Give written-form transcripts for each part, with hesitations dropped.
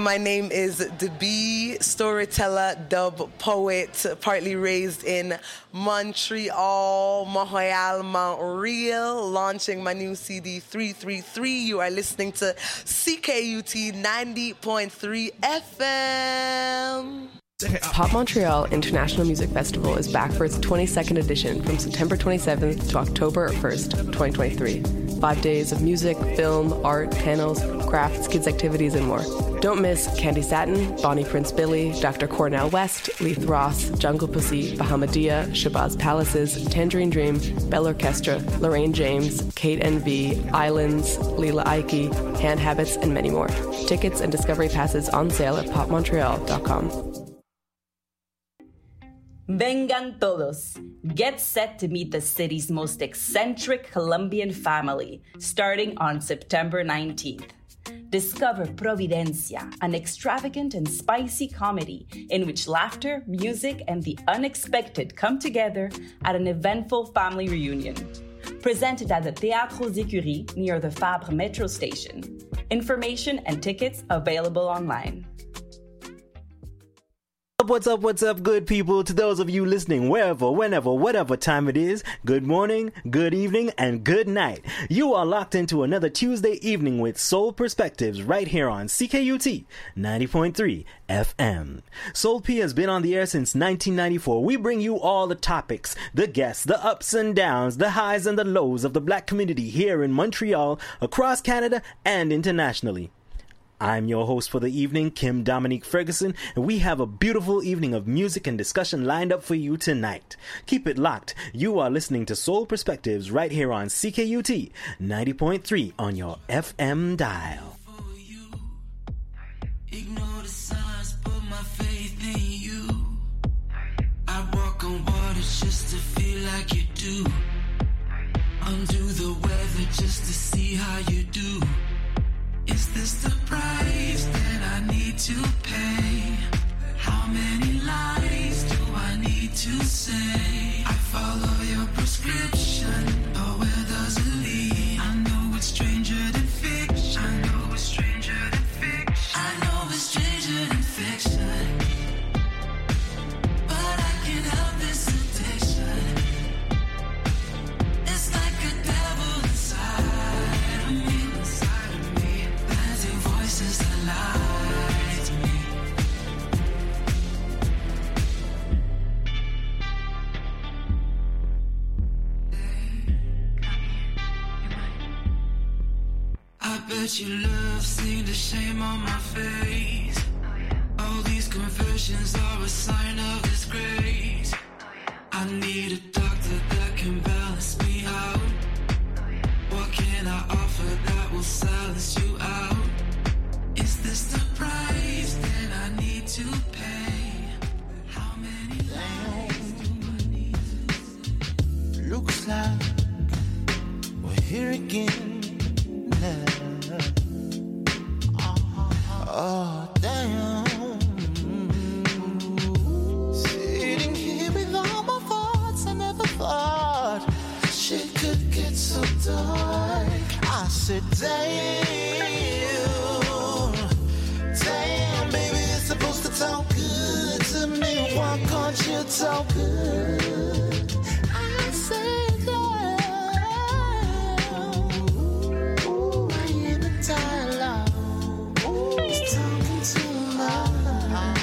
My name is Debee, storyteller, dub poet, partly raised in Montreal, Montreal, launching my new CD 333. You are listening to CKUT 90.3 FM. Pop Montreal International Music Festival is back for its 22nd edition from September 27th to October 1st, 2023. 5 days of music, film, art, panels, crafts, kids' activities, and more. Don't miss Candy Satin, Bonnie Prince Billy, Dr. Cornell West, Leith Ross, Jungle Pussy, Bahamadia, Shabazz Palaces, Tangerine Dream, Bell Orchestra, Lorraine James, Kate NV, Islands, Leela Ike, Hand Habits, and many more. Tickets and discovery passes on sale at popmontreal.com. Vengan todos. Get set to meet the city's most eccentric Colombian family, starting on September 19th. Discover Providencia, an extravagant and spicy comedy in which laughter, music, and the unexpected come together at an eventful family reunion. Presented at the Théâtre aux Écuries near the Fabre Metro Station. Information and tickets available online. What's up, good people? To those of you listening wherever, whenever, whatever time it is, good morning, good evening, and good night. You are locked into another Tuesday evening with Soul Perspectives right here on CKUT 90.3 FM. Soul P has been on the air since 1994. We bring you all the topics, the guests, the ups and downs, the highs and the lows of the black community here in Montreal, across Canada, and internationally. I'm your host for the evening, Kim Dominique Ferguson, and we have a beautiful evening of music and discussion lined up for you tonight. Keep it locked. You are listening to Soul Perspectives right here on CKUT 90.3 on your FM dial. Ignore the signs, put my faith in you. I walk on water just to feel like you do. Undo the weather just to see how you do. Is this the price that I need to pay? How many lies do I need to say? I follow your prescription, but where does it lead? I know it's stranger than fiction. I know it's stranger than fiction. I know it's stranger than fiction. But I can't help this addiction. It's like a devil inside of me. Voices that lie to me. I bet you love seeing the shame on my face. All these confessions are a sign of disgrace. I need a doctor that can balance me out. What can I offer that will silence you out? Is this the price that I need to pay? How many lives do I need to? Looks like we're here again. Oh, damn. Sitting here with all my thoughts, I never thought shit could get so dark. I said, damn, baby, it's supposed to talk good to me. Why can't you talk good? I said, damn, ooh, I am a dialogue. It's talking too much.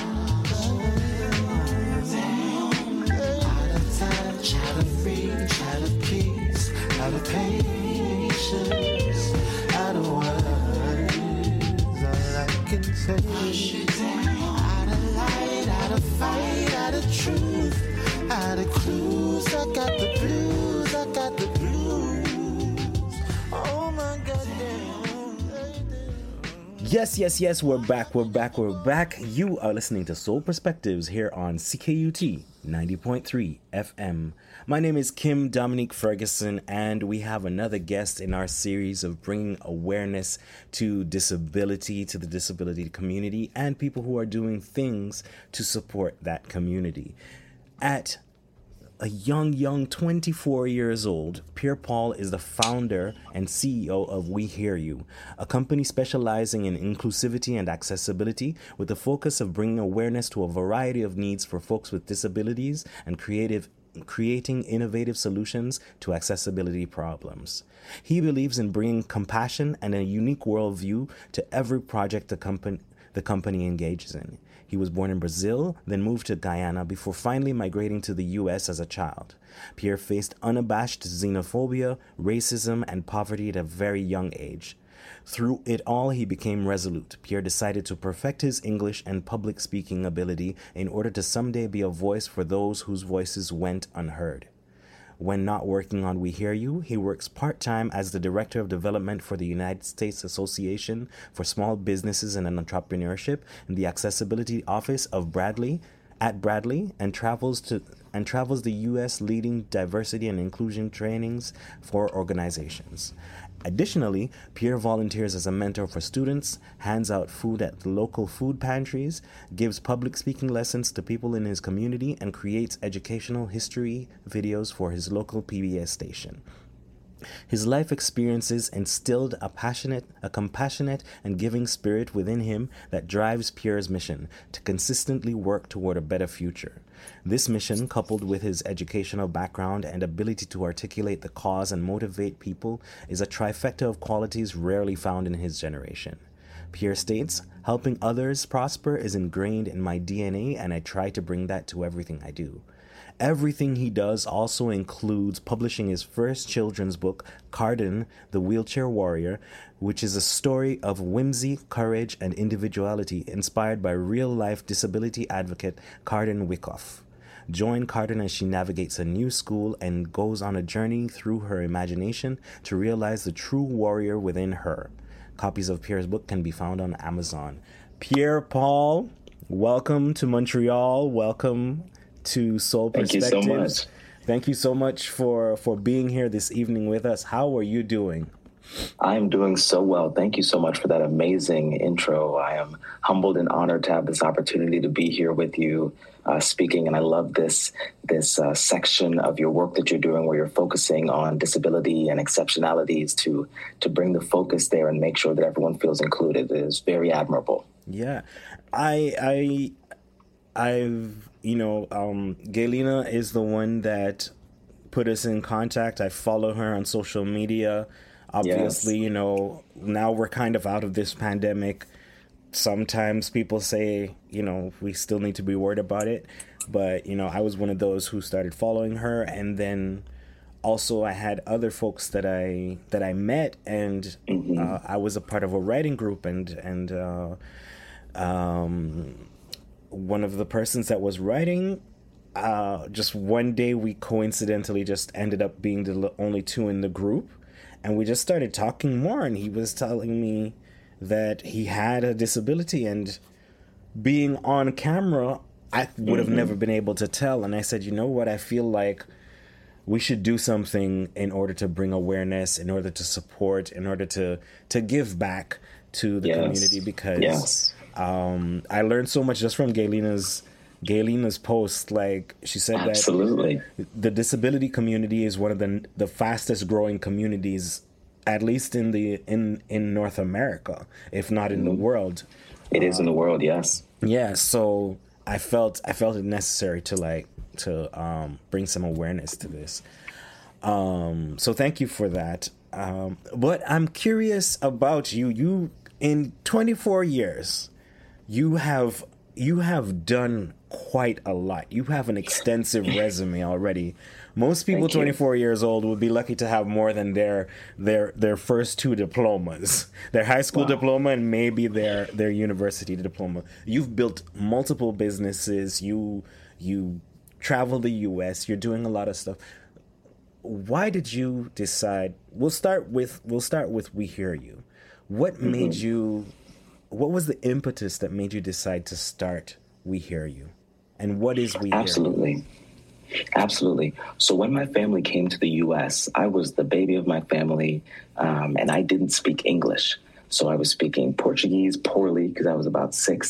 Out of touch, out of reach, out of peace, out of patience, out of words. All I can say, out of light, out of fight, out of truth, out of clues. I got the blues, I got the blues. Oh my goddamn. Yes, we're back. You are listening to Soul Perspectives here on CKUT 90.3 FM. My name is Kim Dominique Ferguson, and we have another guest in our series of bringing awareness to disability, to the disability community, and people who are doing things to support that community. At a young 24 years old, Pierre Paul is the founder and CEO of We Hear You, a company specializing in inclusivity and accessibility with the focus of bringing awareness to a variety of needs for folks with disabilities and creating innovative solutions to accessibility problems. He believes in bringing compassion and a unique worldview to every project the company engages in. He was born in Brazil, then moved to Guyana before finally migrating to the U.S. as a child. Pierre faced unabashed xenophobia, racism, and poverty at a very young age. Through it all, he became resolute. Pierre decided to perfect his English and public speaking ability in order to someday be a voice for those whose voices went unheard. When not working on We Hear You, he works part-time as the Director of Development for the United States Association for Small Businesses and Entrepreneurship in the Accessibility Office of Bradley, and travels the U.S. leading diversity and inclusion trainings for organizations. Additionally, Pierre volunteers as a mentor for students, hands out food at local food pantries, gives public speaking lessons to people in his community, and creates educational history videos for his local PBS station. His life experiences instilled a compassionate and giving spirit within him that drives Pierre's mission to consistently work toward a better future. This mission, coupled with his educational background and ability to articulate the cause and motivate people, is a trifecta of qualities rarely found in his generation. Pierre states, "Helping others prosper is ingrained in my DNA, and I try to bring that to everything I do." Everything he does also includes publishing his first children's book, Carden, the Wheelchair Warrior, which is a story of whimsy, courage, and individuality inspired by real-life disability advocate Carden Wyckoff. Join Carden as she navigates a new school and goes on a journey through her imagination to realize the true warrior within her. Copies of Pierre's book can be found on Amazon. Pierre Paul, welcome to Montreal. Welcome to Soul Perspectives. Thank you so much. Thank you so much for being here this evening with us. How are you doing? I'm doing so well. Thank you so much for that amazing intro. I am humbled and honored to have this opportunity to be here with you speaking. And I love this section of your work that you're doing where you're focusing on disability and exceptionalities to bring the focus there and make sure that everyone feels included. It is very admirable. Yeah. Galina is the one that put us in contact. I follow her on social media. Obviously, yes. Now we're kind of out of this pandemic. Sometimes people say, we still need to be worried about it. But, I was one of those who started following her. And then also I had other folks that I met, and I was a part of a writing group, and one of the persons that was writing, just one day we coincidentally just ended up being the only two in the group, and we just started talking more, and he was telling me that he had a disability, and being on camera, I would have never been able to tell. And I said, you know what, I feel like we should do something in order to bring awareness, in order to support, in order to give back to the community, because I learned so much just from Galina's post. Like, she said Absolutely. that the disability community is one of the fastest growing communities, at least in North America, if not in the world. It is in the world, yes. Yeah, so I felt it necessary to bring some awareness to this. So thank you for that. But I'm curious about you. You, in 24 years, you have done quite a lot. You have an extensive resume already. Most people 24 years old would be lucky to have more than their first two diplomas, their high school diploma and maybe their university diploma. You've built multiple businesses. You travel the U.S. You're doing a lot of stuff. Why did you decide? We'll start with We Hear You. What made you? What was the impetus that made you decide to start We Hear You? And what is We Hear You? Absolutely. So when my family came to the U.S., I was the baby of my family, and I didn't speak English. So I was speaking Portuguese poorly because I was about 6.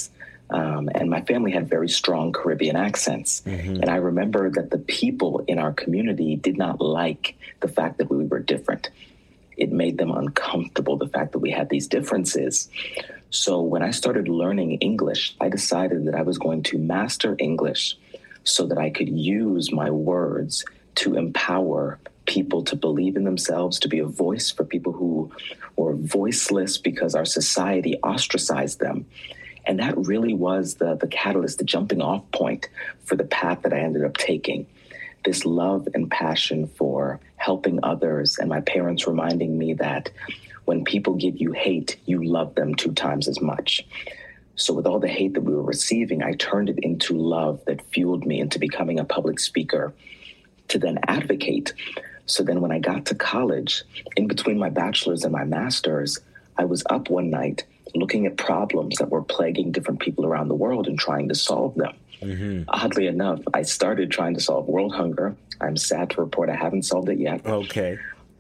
And my family had very strong Caribbean accents. And I remember that the people in our community did not like the fact that we were different. It made them uncomfortable, the fact that we had these differences. So when I started learning English, I decided that I was going to master English so that I could use my words to empower people to believe in themselves, to be a voice for people who were voiceless because our society ostracized them. And that really was the catalyst, the jumping off point for the path that I ended up taking. This love and passion for helping others, and my parents reminding me that when people give you hate, you love them 2 times as much. So with all the hate that we were receiving, I turned it into love that fueled me into becoming a public speaker to then advocate. So then when I got to college, in between my bachelor's and my master's, I was up one night looking at problems that were plaguing different people around the world and trying to solve them. Oddly enough, I started trying to solve world hunger. I'm sad to report I haven't solved it yet. Okay.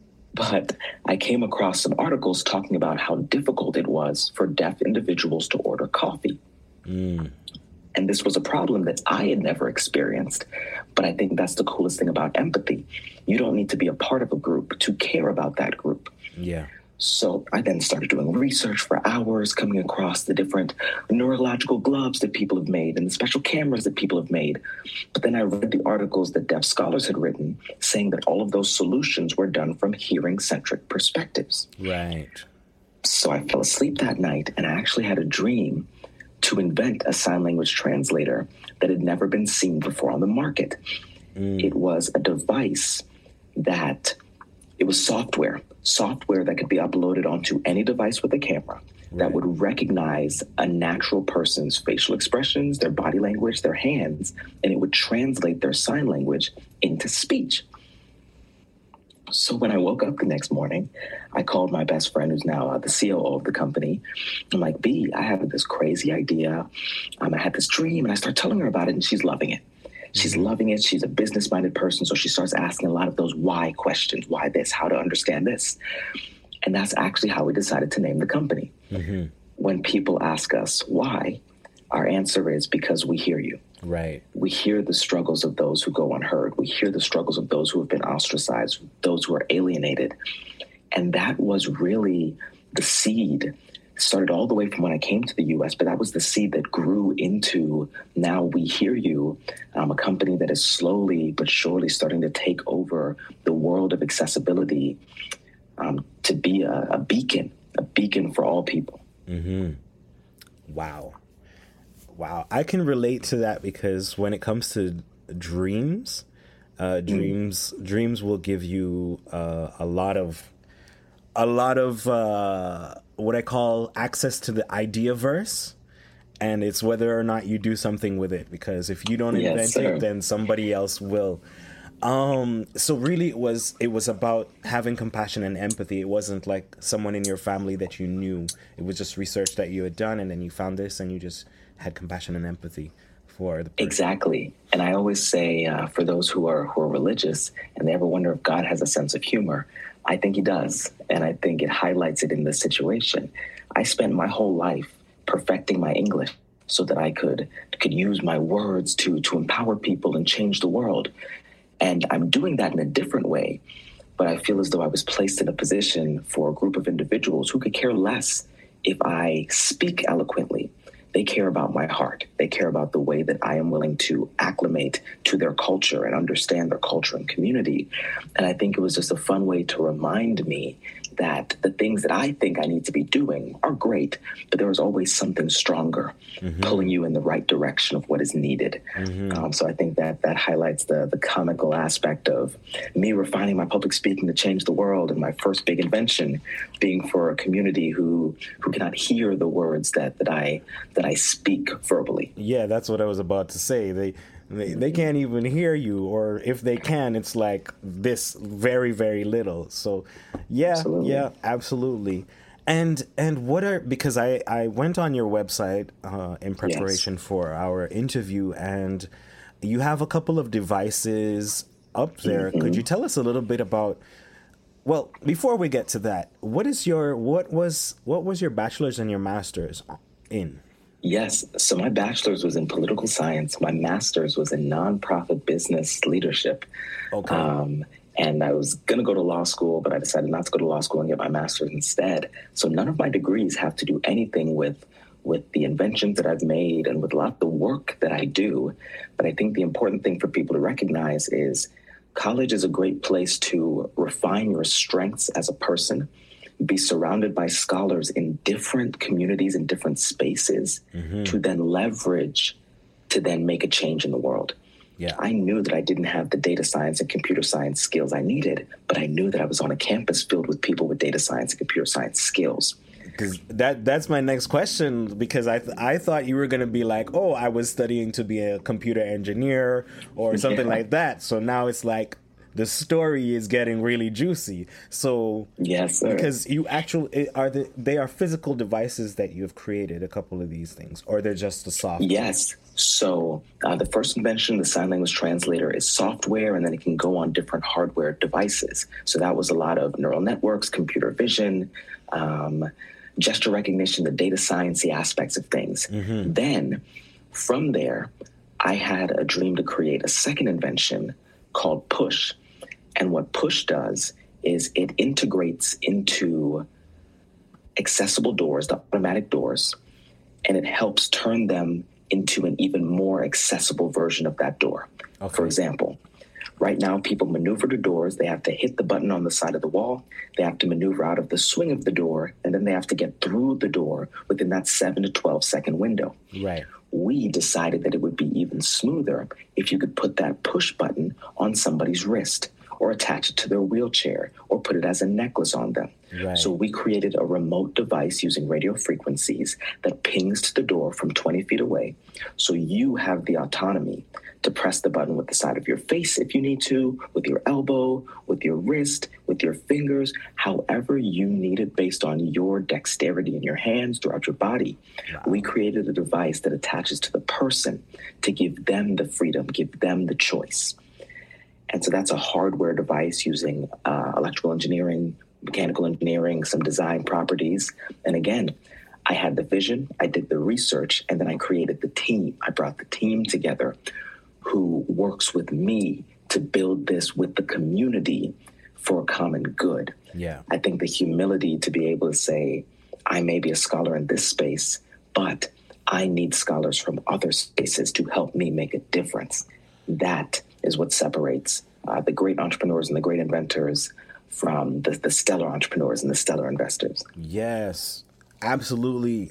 But I came across some articles talking about how difficult it was for deaf individuals to order coffee. And this was a problem that I had never experienced. But I think that's the coolest thing about empathy. You don't need to be a part of a group to care about that group. Yeah. So I then started doing research for hours, coming across the different neurological gloves that people have made and the special cameras that people have made. But then I read the articles that deaf scholars had written saying that all of those solutions were done from hearing-centric perspectives. Right. So I fell asleep that night, and I actually had a dream to invent a sign language translator that had never been seen before on the market. It was a device that, it was software that could be uploaded onto any device with a camera that would recognize a natural person's facial expressions, their body language, their hands, and it would translate their sign language into speech. So when I woke up the next morning, I called my best friend, who's now the COO of the company. I'm like, B, I have this crazy idea. I had this dream, and I start telling her about it, and she's loving it. She's loving it. She's a business-minded person, so she starts asking a lot of those why questions. Why this? How to understand this? And that's actually how we decided to name the company. When people ask us why, our answer is because we hear you. Right. We hear the struggles of those who go unheard. We hear the struggles of those who have been ostracized, those who are alienated. And that was really the seed. Started all the way from when I came to the U.S., but that was the seed that grew into now We Hear You, a company that is slowly but surely starting to take over the world of accessibility to be a beacon for all people. Wow. I can relate to that because when it comes to dreams, dreams will give you a lot of what I call access to the idea verse, and it's whether or not you do something with it, because if you don't invent it, then somebody else will. So really it was about having compassion and empathy. It wasn't like someone in your family that you knew. It was just research that you had done, and then you found this and you just had compassion and empathy for the person. Exactly. And I always say for those who are religious and they ever wonder if God has a sense of humor, I think he does. And I think it highlights it in this situation. I spent my whole life perfecting my English so that I could use my words to empower people and change the world. And I'm doing that in a different way. But I feel as though I was placed in a position for a group of individuals who could care less if I speak eloquently. They care about my heart. They care about the way that I am willing to acclimate to their culture and understand their culture and community. And I think it was just a fun way to remind me that the things that I think I need to be doing are great, but there is always something stronger pulling you in the right direction of what is needed. So I think that highlights the comical aspect of me refining my public speaking to change the world, and my first big invention being for a community who cannot hear the words that I speak verbally. Yeah, that's what I was about to say. They can't even hear you, or if they can, it's like this very, very little. So absolutely. And what are, because I went on your website in preparation for our interview, and you have a couple of devices up there. Could you tell us a little bit about, well, before we get to that, what was your bachelor's and your master's in? Yes. So my bachelor's was in political science. My master's was in nonprofit business leadership. Okay. And I was going to go to law school, but I decided not to go to law school and get my master's instead. So none of my degrees have to do anything with the inventions that I've made and with a lot of the work that I do. But I think the important thing for people to recognize is college is a great place to refine your strengths as a person, be surrounded by scholars in different communities and different spaces to then leverage to then make a change in the world. Yeah. I knew that I didn't have the data science and computer science skills I needed, but I knew that I was on a campus filled with people with data science and computer science skills. Because that's my next question, because I thought you were going to be like, oh, I was studying to be a computer engineer or something like that. So now it's like the story is getting really juicy. So yes, sir. Because you actually they are physical devices that you have created, a couple of these things, or they're just the software? Yes. So the first invention, the sign language translator, is software, and then it can go on different hardware devices. So that was a lot of neural networks, computer vision, gesture recognition, the data sciencey aspects of things. Then from there, I had a dream to create a second invention called Push. And what Push does is it integrates into accessible doors, the automatic doors, and it helps turn them into an even more accessible version of that door. Okay. For example, right now people maneuver the doors. They have to hit the button on the side of the wall. They have to maneuver out of the swing of the door, and then they have to get through the door within that 7 to 12 second window. Right. We decided that it would be even smoother if you could put that push button on somebody's wrist or attach it to their wheelchair or put it as a necklace on them. Right. So we created a remote device using radio frequencies that pings to the door from 20 feet away. So you have the autonomy to press the button with the side of your face if you need to, with your elbow, with your wrist, with your fingers, however you need it based on your dexterity in your hands throughout your body. Wow. We created a device that attaches to the person to give them the freedom, give them the choice. And so that's a hardware device using electrical engineering, mechanical engineering, some design properties. And again, I had the vision, I did the research, and then I created the team. I brought the team together who works with me to build this with the community for a common good. Yeah. I think the humility to be able to say, I may be a scholar in this space, but I need scholars from other spaces to help me make a difference. That is what separates the great entrepreneurs and the great inventors from the stellar entrepreneurs and the stellar investors. Yes, absolutely.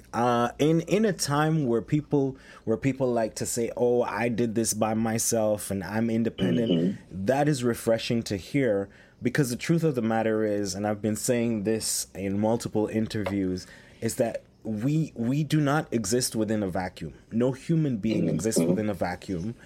In a time where people like to say, "Oh, I did this by myself and I'm independent," that is refreshing to hear, because the truth of the matter is, and I've been saying this in multiple interviews, is that we do not exist within a vacuum. No human being exists within a vacuum.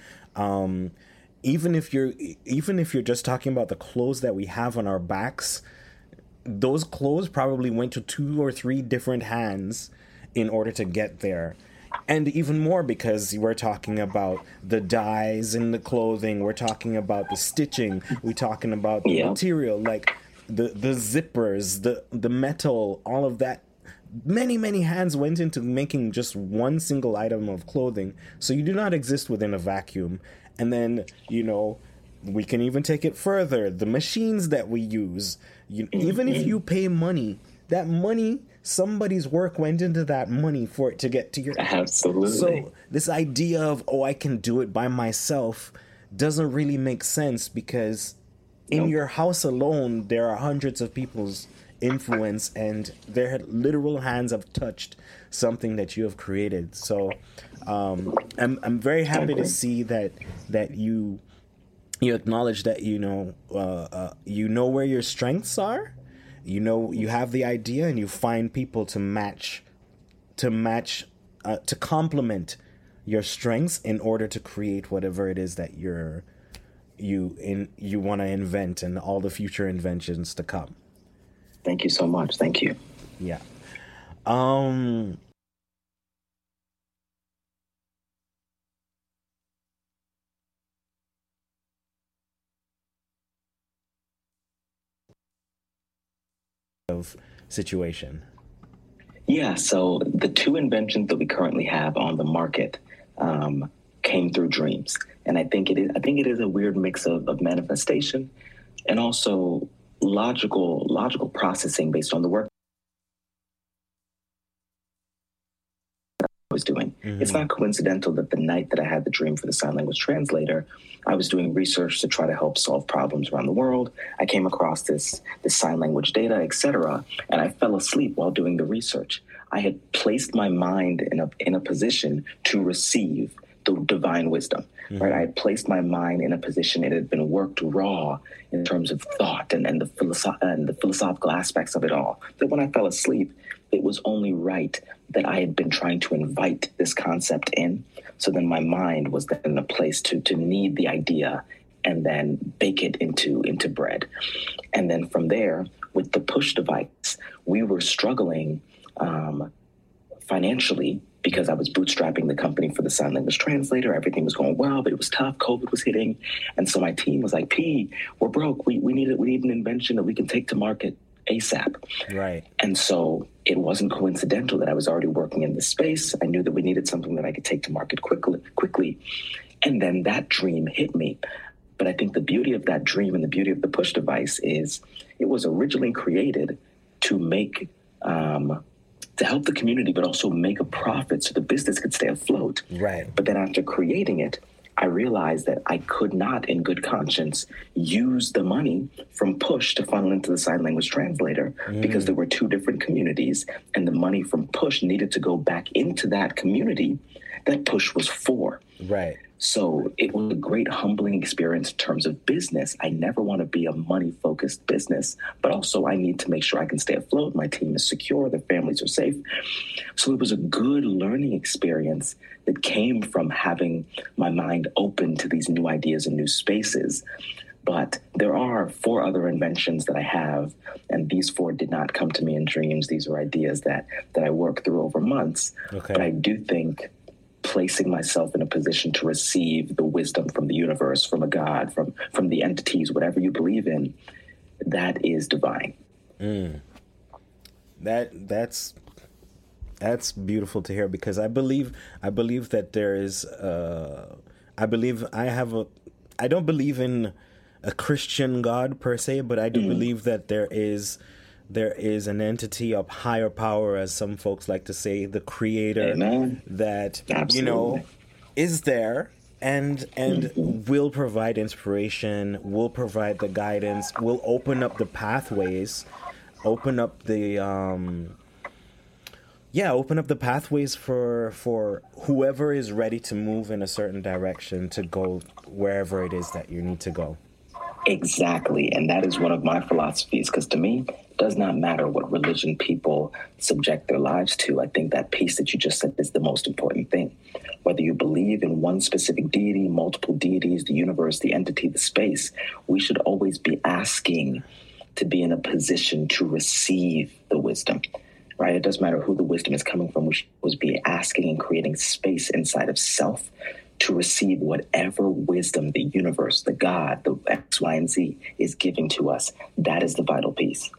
Even if you're just talking about the clothes that we have on our backs, those clothes probably went to 2 or 3 different hands in order to get there. And even more, because we're talking about the dyes in the clothing, we're talking about the stitching, we're talking about the material, like the zippers, the metal, all of that. Many hands went into making just one single item of clothing. So you do not exist within a vacuum. And then, we can even take it further. The machines that we use, even if you pay money, that money, somebody's work went into that money for it to get to your... Absolutely. So this idea of, I can do it by myself doesn't really make sense, because in your house alone, there are hundreds of people's influence, and their literal hands have touched something that you have created. So I'm very happy to see that you acknowledge that you know where your strengths are, you have the idea, and you find people to complement your strengths in order to create whatever it is that you want to invent, and all the future inventions to come. Thank you so much. Thank you. Yeah. Situation. Yeah, so the two inventions that we currently have on the market came through dreams. And I think it is a weird mix of manifestation and also logical processing based on the work I was doing. Mm-hmm. It's not coincidental that the night that I had the dream for the sign language translator, I was doing research to try to help solve problems around the world. I came across this sign language data, etc., and I fell asleep while doing the research. I had placed my mind in a position to receive the divine wisdom. Mm-hmm. Right? I had placed my mind in a position. It had been worked raw in terms of thought and the philosophical aspects of it all. That when I fell asleep, it was only right that I had been trying to invite this concept in. So then my mind was then in a place to knead the idea and then bake it into bread. And then from there, with the push device, we were struggling financially because I was bootstrapping the company for the sign language translator. Everything was going well, but it was tough. COVID was hitting. And so my team was like, P, we're broke. We need an invention that we can take to market ASAP. Right. And so it wasn't coincidental that I was already working in this space. I knew that we needed something that I could take to market quickly. And then that dream hit me. But I think the beauty of that dream and the beauty of the push device is it was originally created to make to help the community, but also make a profit so the business could stay afloat. Right. But then after creating it, I realized that I could not, in good conscience, use the money from Push to funnel into the sign language translator because there were two different communities, and the money from Push needed to go back into that community that Push was for. Right. So it was a great humbling experience in terms of business. I never want to be a money-focused business, but also I need to make sure I can stay afloat. My team is secure. Their families are safe. So it was a good learning experience that came from having my mind open to these new ideas and new spaces. But there are 4 other inventions that I have, and these 4 did not come to me in dreams. These are ideas that I worked through over months. Okay. But I do think placing myself in a position to receive the wisdom from the universe, from a God, from the entities, whatever you believe in, that is divine. That's beautiful to hear, because I believe that there is I don't believe in a Christian God per se, but I do believe that there is an entity of higher power, as some folks like to say, the creator. Amen. That Absolutely. is there and will provide inspiration, will provide the guidance, will open up the pathways, open up the pathways for whoever is ready to move in a certain direction to go wherever it is that you need to go. Exactly. And that is one of my philosophies, because to me, it does not matter what religion people subject their lives to. I think that piece that you just said is the most important thing. Whether you believe in one specific deity, multiple deities, the universe, the entity, the space, we should always be asking to be in a position to receive the wisdom, right? It doesn't matter who the wisdom is coming from. We should always be asking and creating space inside of self to receive whatever wisdom the universe, the God, the X, Y, and Z is giving to us. That is the vital piece.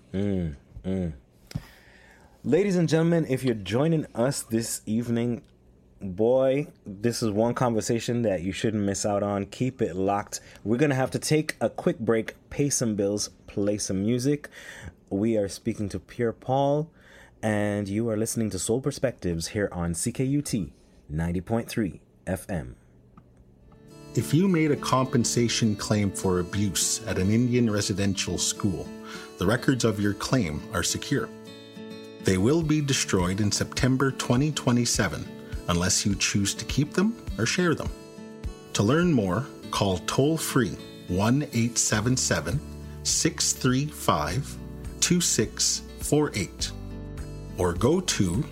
Ladies and gentlemen, if you're joining us this evening, boy, this is one conversation that you shouldn't miss out on. Keep it locked. We're going to have to take a quick break, pay some bills, play some music. We are speaking to Pierre Paul, and you are listening to Soul Perspectives here on CKUT 90.3 FM. If you made a compensation claim for abuse at an Indian residential school, the records of your claim are secure. They will be destroyed in September 2027 unless you choose to keep them or share them. To learn more, call toll-free 1-877-635-2648 or go to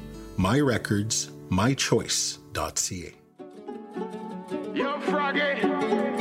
myrecordsmychoice.ca. Yo, Froggy,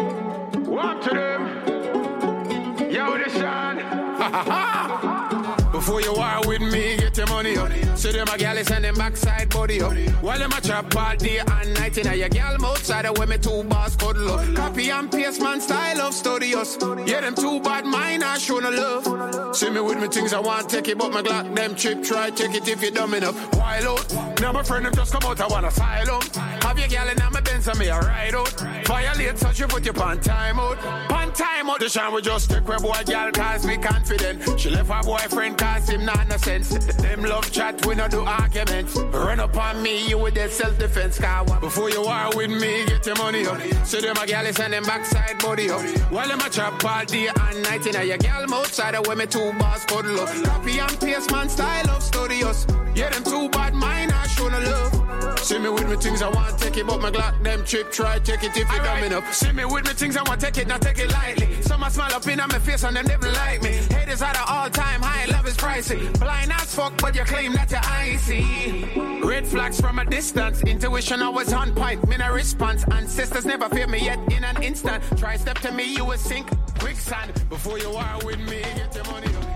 what to them? Yo, the sun. Before you war with me, get your money up. See them a gal send them backside body up. While them a trap all day and night in a your gal outside of where me two bars cuddle up. Copy and paste man style of studios. Yeah, them two bad mind I show no love. See me with me things I want take it, but my Glock them trip try take it if you dumb enough. Wild out. Now my friend them just come out I want asylum. Have your gal in my Benz and me a ride out. Violate such you put your pan time out. Pan time out. The shine we just take where boy gal cause we confident. She left her boyfriend cause him not no sense. Them love chat we no do arguments. Run up on me you with that self-defense car. Before you war with me get your money up. See them a gal send them backside body up. While them a trap all day and night in a your gal outside of where me two bars cuddle up. Copy and paste man style of studios. Yeah them two bad mind I show no love. See me with me things I want take it, but my Glock them trip try take it if you dumb enough. See me with me things I want take it, not take it lightly. Some I smile up in on my face and them never like me. Haters at an all-time high, love is pricey. Blind as fuck, but you claim that you're icy. Red flags from a distance, intuition always on point. Me no response, ancestors never fear me yet in an instant. Try step to me, you will sink quicksand. Before you war with me, get your money up.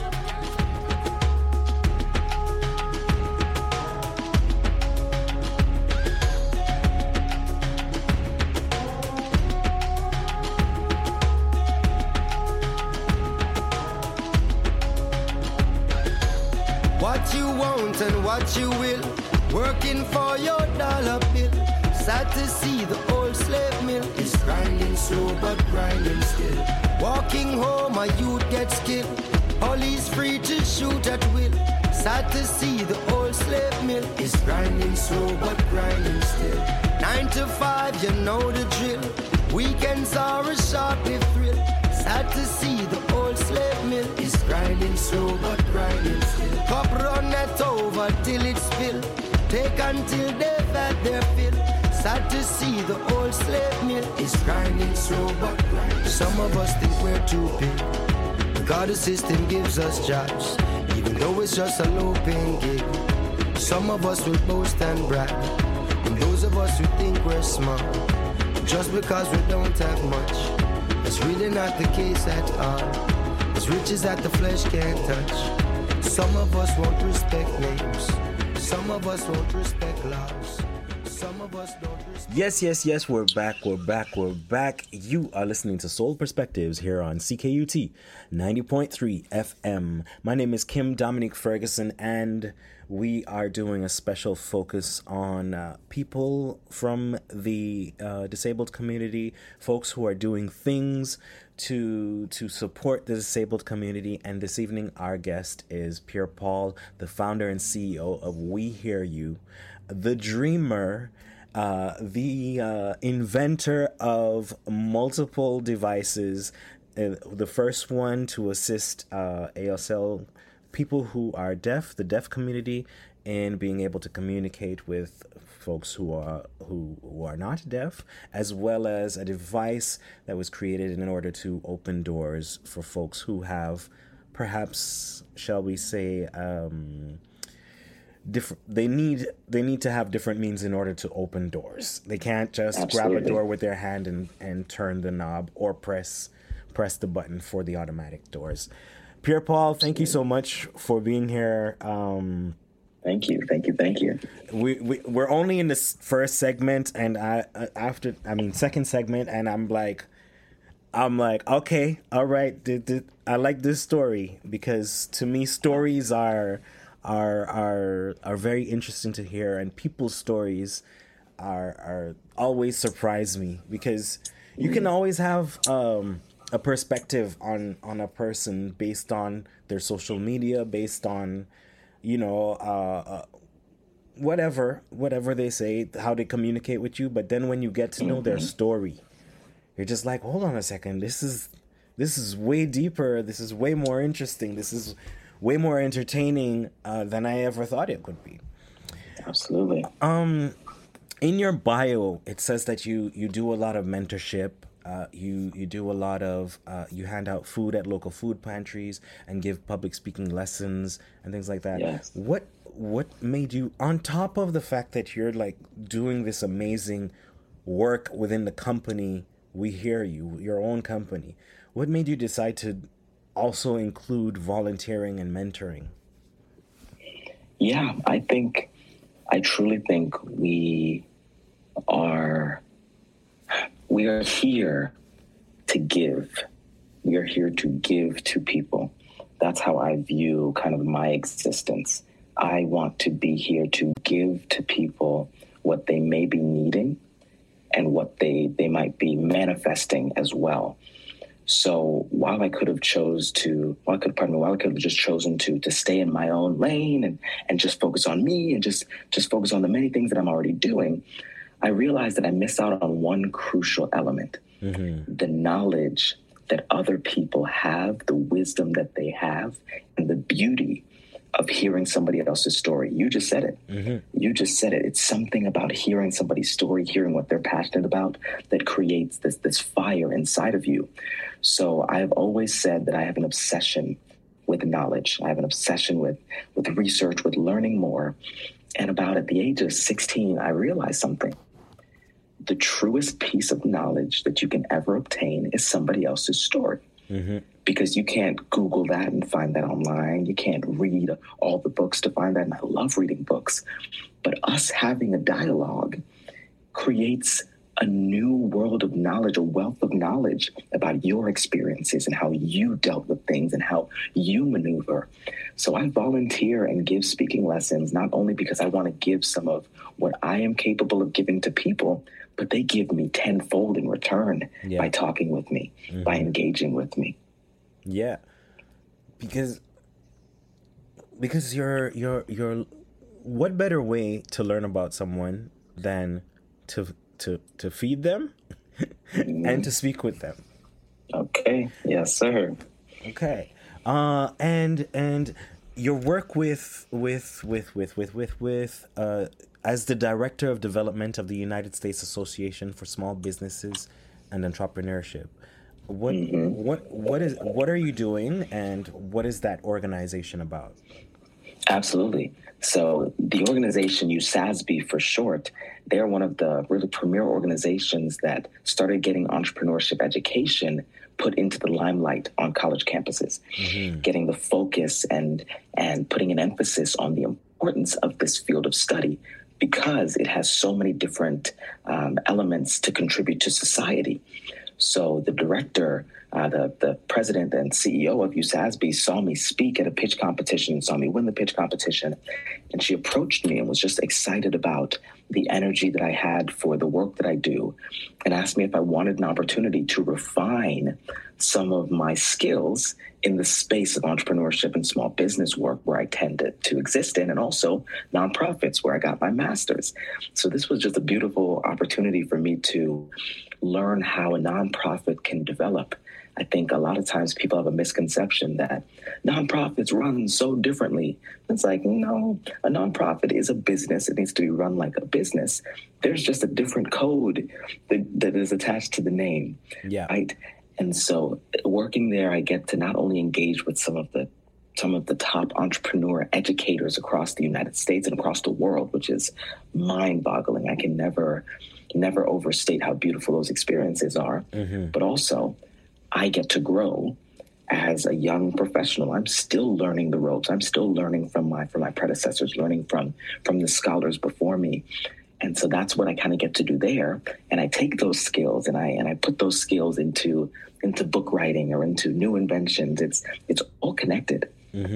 What you want and what you will, working for your dollar bill. Sad to see the old slave mill is grinding slow but grinding still. Walking home a youth gets killed, police free to shoot at will. Sad to see the old slave mill is grinding slow but grinding still. 9 to 5 you know the drill, weekends are a short-lived thrill. Sad to see the old slave mill is grinding slow but grinding still. Cup run it over till it spill, take until they've had their fill. Sad to see the old slave mill is grinding slow but grinding. Some of us think we're too big, because the system gives us jobs, even though it's just a low-paying gig. Some of us will boast and brag, and those of us who think we're smart, just because we don't have much. It's really not the case at all. It's riches that the flesh can't touch. Some of us won't respect names. Some of us won't respect laws. Some of us don't respect... Yes, we're back. You are listening to Soul Perspectives here on CKUT 90.3 FM. My name is Kim Dominique Ferguson, and we are doing a special focus on people from the disabled community, folks who are doing things to support the disabled community. And this evening, our guest is Pierre Paul, the founder and CEO of We Hear You, the dreamer, the inventor of multiple devices, the first one to assist ASL people who are deaf, the deaf community, in being able to communicate with folks who are not deaf, as well as a device that was created in order to open doors for folks who have, perhaps, shall we say, they need to have different means in order to open doors. They can't just Absolutely. grab a door with their hand and turn the knob or press the button for the automatic doors. Pierre Paul, thank you so much for being here. Thank you. We're only in this first segment, and second segment, and I'm like, okay, all right. I like this story, because to me, stories are very interesting to hear, and people's stories are always surprise me, because you can always have a perspective on a person based on their social media, based on, whatever they say, how they communicate with you. But then when you get to know their story, you're just like, hold on a second, this is way deeper, this is way more interesting, this is way more entertaining than I ever thought it could be. Absolutely. In your bio, it says that you do a lot of mentorship. You do a lot of, you hand out food at local food pantries and give public speaking lessons and things like that. Yes. What made you, on top of the fact that you're like doing this amazing work within the company, We Hear You, your own company, what made you decide to also include volunteering and mentoring? Yeah, I truly think we are here to give. We are here to give to people. That's how I view kind of my existence. I want to be here to give to people what they may be needing and what they might be manifesting as well. So while I could have just chosen to stay in my own lane and just focus on me and just focus on the many things that I'm already doing, I realized that I missed out on one crucial element, the knowledge that other people have, the wisdom that they have, and the beauty of hearing somebody else's story. You just said it. You just said it. It's something about hearing somebody's story, hearing what they're passionate about, that creates this fire inside of you. So I've always said that I have an obsession with knowledge. I have an obsession with research, with learning more. And about at the age of 16, I realized something. The truest piece of knowledge that you can ever obtain is somebody else's story. Because you can't Google that and find that online. You can't read all the books to find that. And I love reading books. But us having a dialogue creates a new world of knowledge, a wealth of knowledge about your experiences and how you dealt with things and how you maneuver. So I volunteer and give speaking lessons, not only because I want to give some of what I am capable of giving to people, but they give me tenfold in return by talking with me, by engaging with me. Yeah, because you're what better way to learn about someone than to feed them and to speak with them. Okay. Yes, sir. Okay. And your work with as the Director of Development of the United States Association for Small Businesses and Entrepreneurship. What are you doing, and what is that organization about? Absolutely. So the organization, USASB for short, they're one of the really premier organizations that started getting entrepreneurship education put into the limelight on college campuses, getting the focus and putting an emphasis on the importance of this field of study, because it has so many different elements to contribute to society. So the director, the president and CEO of USASB saw me speak at a pitch competition, saw me win the pitch competition, and she approached me and was just excited about the energy that I had for the work that I do, and asked me if I wanted an opportunity to refine some of my skills in the space of entrepreneurship and small business work where I tended to exist in, and also nonprofits where I got my master's. So this was just a beautiful opportunity for me to learn how a nonprofit can develop. I think a lot of times people have a misconception that nonprofits run so differently. It's like, no, a nonprofit is a business. It needs to be run like a business. There's just a different code that is attached to the name. Yeah. Right. And so working there, I get to not only engage with some of the top entrepreneur educators across the United States and across the world, which is mind-boggling. I can never overstate how beautiful those experiences are. But also, I get to grow as a young professional. I'm still learning the ropes. I'm still learning from my predecessors, learning from the scholars before me. And so that's what I kind of get to do there. And I take those skills and I put those skills into book writing or into new inventions. It's all connected.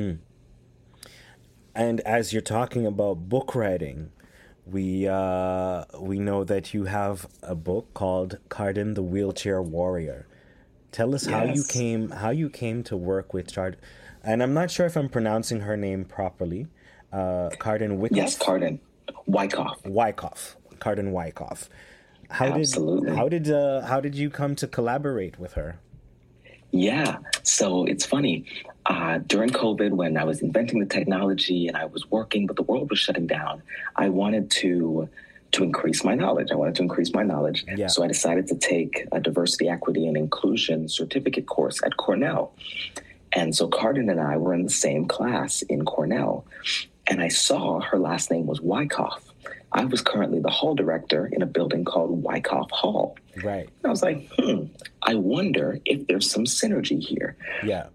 And as you're talking about book writing, we know that you have a book called Carden the Wheelchair Warrior. Tell us how you came to work with Carden. And I'm not sure if I'm pronouncing her name properly. Carden Wyckoff? Yes, Carden. Wyckoff. Carden Wyckoff. Absolutely. How did you come to collaborate with her? Yeah. So it's funny. During COVID, when I was inventing the technology and I was working, but the world was shutting down, I wanted to increase my knowledge. Yeah. So I decided to take a diversity, equity, and inclusion certificate course at Cornell. And so Carden and I were in the same class in Cornell. And I saw her last name was Wyckoff. I was currently the hall director in a building called Wyckoff Hall. Right. And I was like, I wonder if there's some synergy here. Yeah.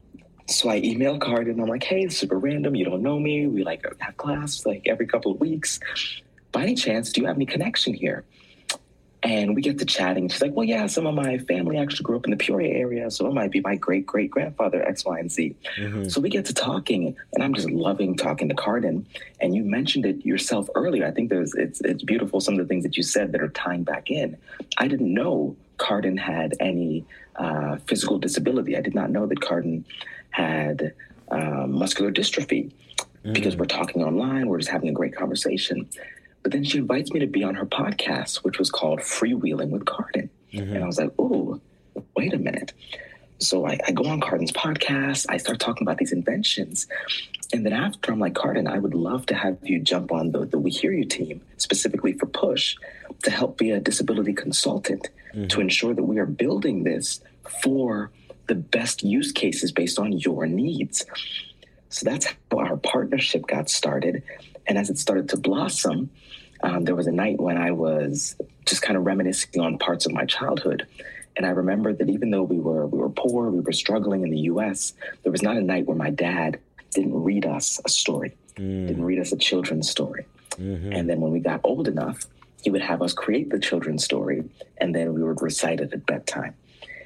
So I emailed Carden. I'm like, hey, it's super random. You don't know me. We like have class like every couple of weeks. By any chance, do you have any connection here? And we get to chatting. She's like, well, yeah, some of my family actually grew up in the Peoria area, so it might be my great-great-grandfather, X, Y, and Z. Mm-hmm. So we get to talking, and I'm just loving talking to Carden. And you mentioned it yourself earlier. I think it's beautiful, some of the things that you said that are tying back in. I didn't know Carden had any physical disability. I did not know that Carden had muscular dystrophy because we're talking online. We're just having a great conversation. But then she invites me to be on her podcast, which was called Freewheeling with Carden. Mm-hmm. And I was like, oh, wait a minute. So I go on Carden's podcast. I start talking about these inventions. And then after, I'm like, Carden, I would love to have you jump on the We Hear You team, specifically for Push, to help be a disability consultant to ensure that we are building this for the best use cases based on your needs. So that's how our partnership got started. And as it started to blossom, there was a night when I was just kind of reminiscing on parts of my childhood. And I remember that even though we were poor, we were struggling in the U.S., there was not a night where my dad didn't read us a story, didn't read us a children's story. Mm-hmm. And then when we got old enough, he would have us create the children's story, and then we would recite it at bedtime.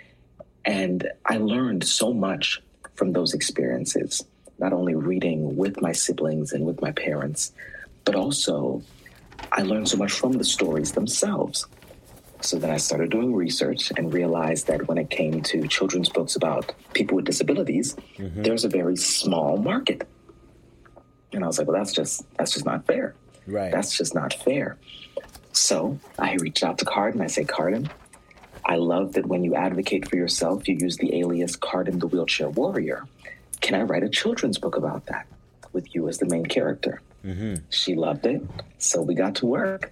And I learned so much from those experiences, not only reading with my siblings and with my parents, but also I learned so much from the stories themselves. So then I started doing research and realized that when it came to children's books about people with disabilities, there's a very small market. And I was like, well, that's just not fair. Right. That's just not fair. So I reached out to Carden. I say, Carden, I love that when you advocate for yourself, you use the alias Carden the Wheelchair Warrior. Can I write a children's book about that with you as the main character? Mm-hmm. She loved it. So we got to work.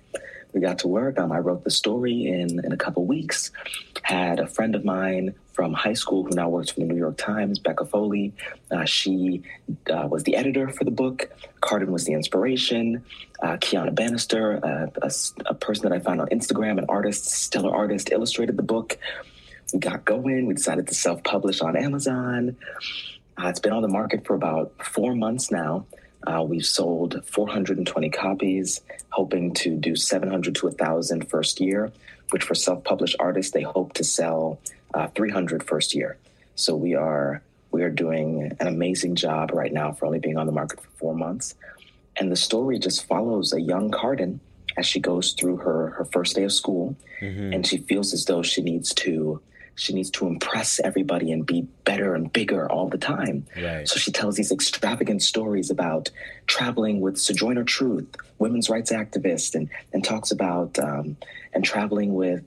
I wrote the story in a couple weeks, had a friend of mine from high school who now works for the New York Times, Becca Foley. She was the editor for the book. Carden was the inspiration. Kiana Bannister, a person that I found on Instagram, an artist, stellar artist, illustrated the book. We got going. We decided to self-publish on Amazon. It's been on the market for about 4 months now. We've sold 420 copies, hoping to do 700 to 1,000 first year, which for self-published artists, they hope to sell 300 first year. So we are doing an amazing job right now for only being on the market for 4 months. And the story just follows a young Carden as she goes through her first day of school, and she feels as though she needs to impress everybody and be better and bigger all the time. Right. So she tells these extravagant stories about traveling with Sojourner Truth, women's rights activist, and talks about and traveling with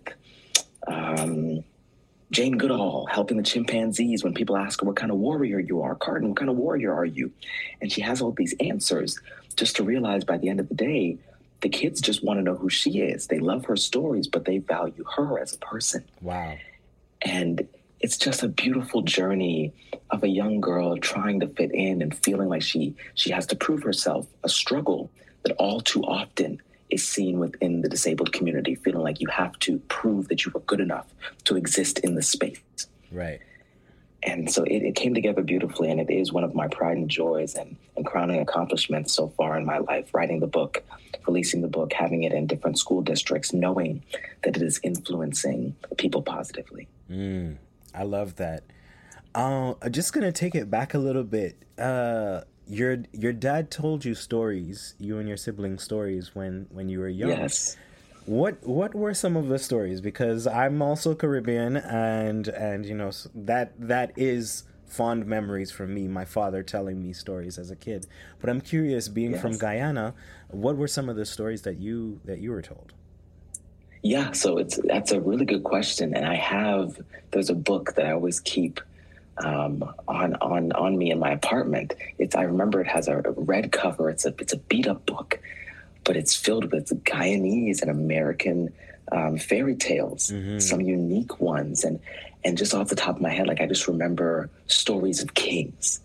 Jane Goodall, helping the chimpanzees when people ask her what kind of warrior you are. Carden, what kind of warrior are you? And she has all these answers just to realize by the end of the day, the kids just want to know who she is. They love her stories, but they value her as a person. Wow. And it's just a beautiful journey of a young girl trying to fit in and feeling like she has to prove herself, a struggle that all too often is seen within the disabled community, feeling like you have to prove that you are good enough to exist in the space. Right. And so it came together beautifully, and it is one of my pride and joys and crowning accomplishments so far in my life, writing the book, releasing the book, having it in different school districts, knowing that it is influencing people positively. I love that. I'm just going to take it back a little bit. Your dad told you stories, you and your siblings stories when you were young. Yes. What were some of the stories? Because I'm also Caribbean, and you know that is fond memories for me. My father telling me stories as a kid. But I'm curious, being from Guyana, what were some of the stories that you were told? Yeah, so that's a really good question, and there's a book that I always keep on me in my apartment. I remember it has a red cover. It's a beat up book, but it's filled with Guyanese and American fairy tales, some unique ones. And just off the top of my head, like I just remember stories of kings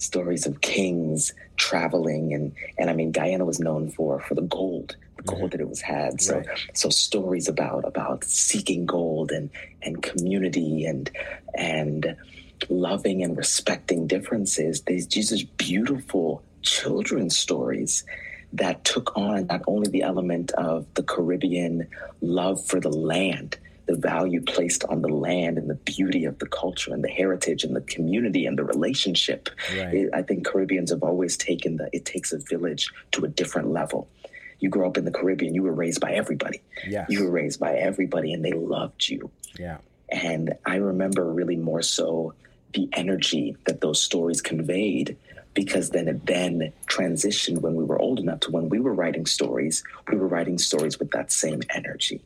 traveling. And I mean, Guyana was known for the gold that it was had. So, so stories about seeking gold and community and loving and respecting differences. These just beautiful children's stories that took on not only the element of the Caribbean love for the land, the value placed on the land and the beauty of the culture and the heritage and the community and the relationship. Right. I think Caribbeans have always taken it takes a village to a different level. You grew up in the Caribbean, you were raised by everybody. Yes. You were raised by everybody and they loved you. Yeah. And I remember really more so the energy that those stories conveyed, because then it transitioned when we were old enough to when we were writing stories with that same energy.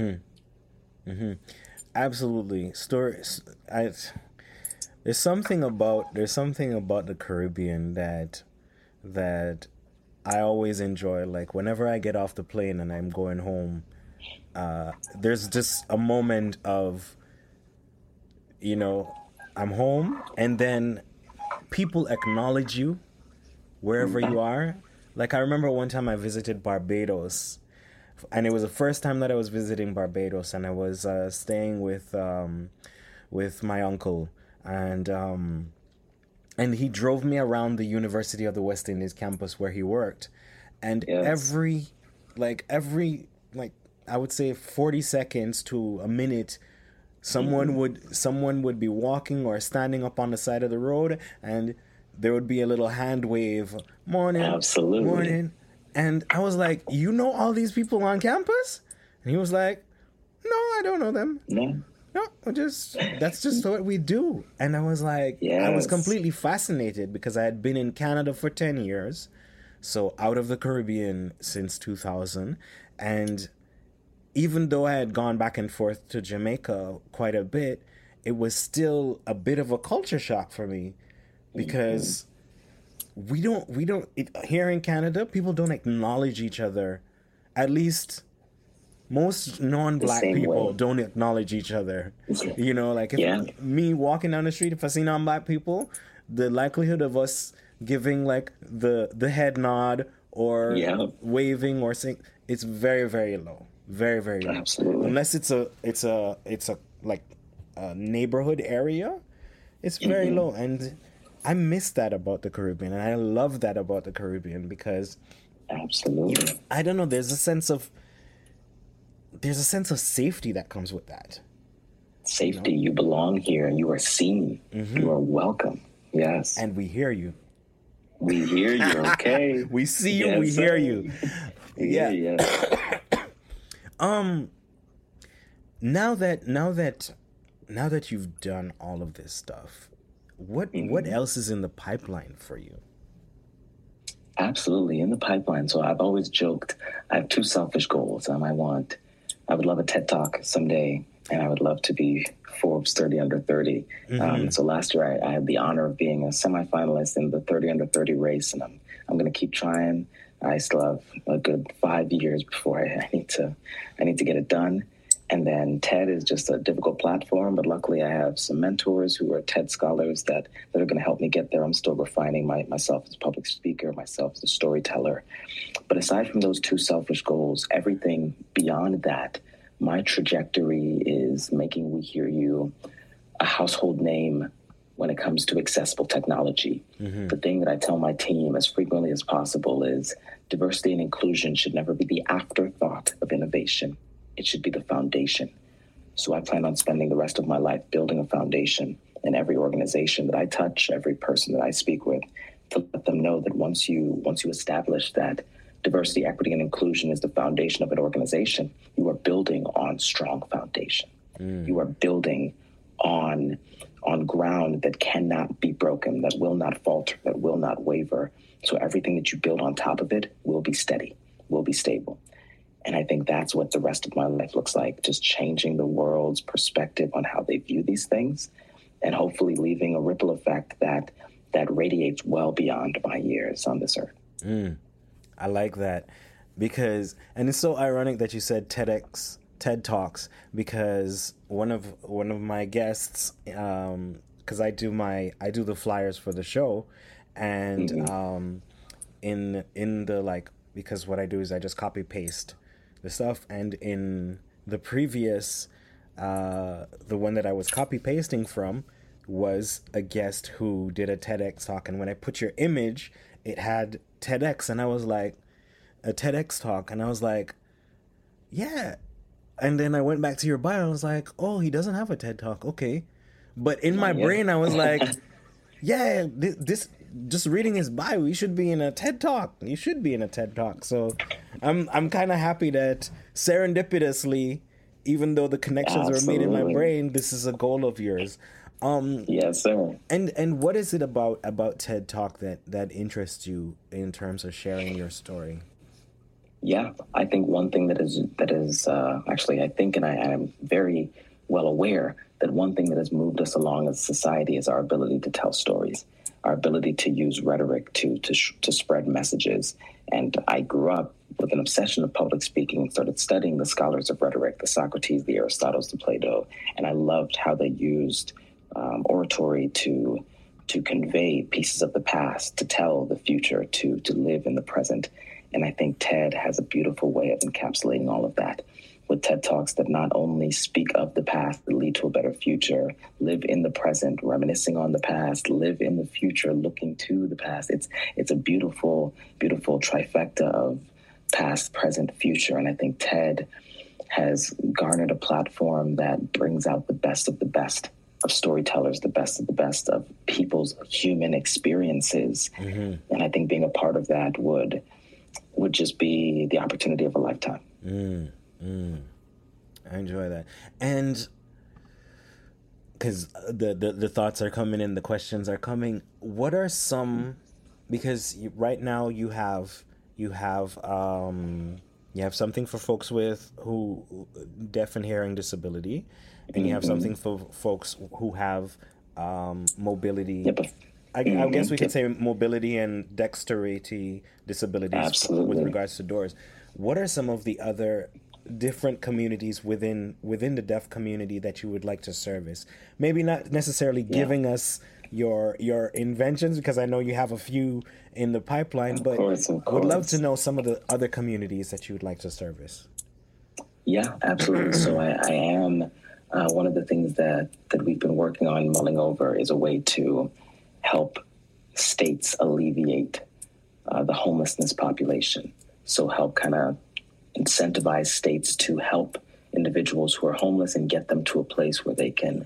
Absolutely. Stories. There's something about the Caribbean that I always enjoy. Like whenever I get off the plane and I'm going home, there's just a moment of, I'm home, and then people acknowledge you wherever you are. Like I remember one time I visited Barbados, and it was the first time that I was visiting Barbados, and I was staying with my uncle, and he drove me around the University of the West Indies campus where he worked, and every I would say 40 seconds to a minute, someone would be walking or standing up on the side of the road, and there would be a little hand wave, morning, absolutely, morning. And I was like, you know all these people on campus? And he was like, no, I don't know them. No, that's just what we do. And I was like, I was completely fascinated because I had been in Canada for 10 years, so out of the Caribbean since 2000. And even though I had gone back and forth to Jamaica quite a bit, it was still a bit of a culture shock for me, because we don't here in Canada, people don't acknowledge each other. At least most non-black people don't acknowledge each other. Like if me walking down the street, if I see non-black people, the likelihood of us giving like the head nod or waving or saying, it's very, very low. Very, very low. Absolutely. Unless it's a like a neighborhood area, it's very low. And I miss that about the Caribbean, and I love that about the Caribbean because, absolutely, I don't know. There's a sense of safety that comes with that. Safety. You belong here. You are seen. You are welcome. Yes. And we hear you. We hear you. Okay. We see you. Yes, we hear you. Yeah. Now that you've done all of this stuff, what else is in the pipeline for you? Absolutely, in the pipeline. So I've always joked, I have two selfish goals. I would love a TED Talk someday, and I would love to be Forbes 30 Under 30. So last year I had the honor of being a semifinalist in the 30 Under 30 race, and I'm going to keep trying. I still have a good 5 years before I need to get it done. And then TED is just a difficult platform, but luckily I have some mentors who are TED scholars that are going to help me get there. I'm still refining myself as a public speaker, myself as a storyteller. But aside from those two selfish goals, everything beyond that, my trajectory is making We Hear You a household name when it comes to accessible technology. The thing that I tell my team as frequently as possible is diversity and inclusion should never be the afterthought of innovation. It should be the foundation. So I plan on spending the rest of my life building a foundation in every organization that I touch, every person that I speak with, to let them know that once you establish that diversity, equity, and inclusion is the foundation of an organization, you are building on strong foundation. You are building on ground that cannot be broken, that will not falter, that will not waver. So everything that you build on top of it will be steady, will be stable. And I think that's what the rest of my life looks like, just changing the world's perspective on how they view these things, and hopefully leaving a ripple effect that radiates well beyond my years on this earth. I like that, because, and it's so ironic that you said TED Talks, because one of my guests, because I do the flyers for the show, and in the because what I do is I just copy paste the stuff, and in the previous the one that I was copy pasting from, was a guest who did a TEDx talk, and when I put your image, it had TEDx, and I was like, a TEDx talk, and I was like, yeah. And then I went back to your bio, and I was like, oh, he doesn't have a TED talk, okay. But in my brain, I was like, yeah, this just reading his bio, he should be in a TED talk. He should be in a TED talk. So I'm kind of happy that serendipitously, even though the connections were made in my brain, this is a goal of yours. Yes, sir. And what is it about TED Talk that interests you in terms of sharing your story? Yeah, I think one thing that is actually, I think, and I am very well aware that one thing that has moved us along as a society is our ability to tell stories, our ability to use rhetoric to spread messages. And I grew up with an obsession of public speaking and started studying the scholars of rhetoric, the Socrates, the Aristotles, the Plato, and I loved how they used oratory to convey pieces of the past, to tell the future, to live in the present. And I think TED has a beautiful way of encapsulating all of that with TED Talks that not only speak of the past that lead to a better future, live in the present, reminiscing on the past, live in the future, looking to the past. It's a beautiful, beautiful trifecta of past, present, future. And I think TED has garnered a platform that brings out the best of storytellers, the best of people's human experiences. Mm-hmm. And I think being a part of that would just be the opportunity of a lifetime. I enjoy that. And because the thoughts are coming in, the questions are coming, what are some, because right now you have something for folks who deaf and hearing disability, and you have something for folks who have mobility. I guess we could say mobility and dexterity disabilities. Absolutely. With regards to doors. What are some of the other different communities within the deaf community that you would like to service? Maybe not necessarily giving us your inventions, because I know you have a few in the pipeline, but would love to know some of the other communities that you would like to service. Yeah, absolutely. So I am one of the things that we've been working on, mulling over, is a way to help states alleviate the homelessness population. So help kind of incentivize states to help individuals who are homeless and get them to a place where they can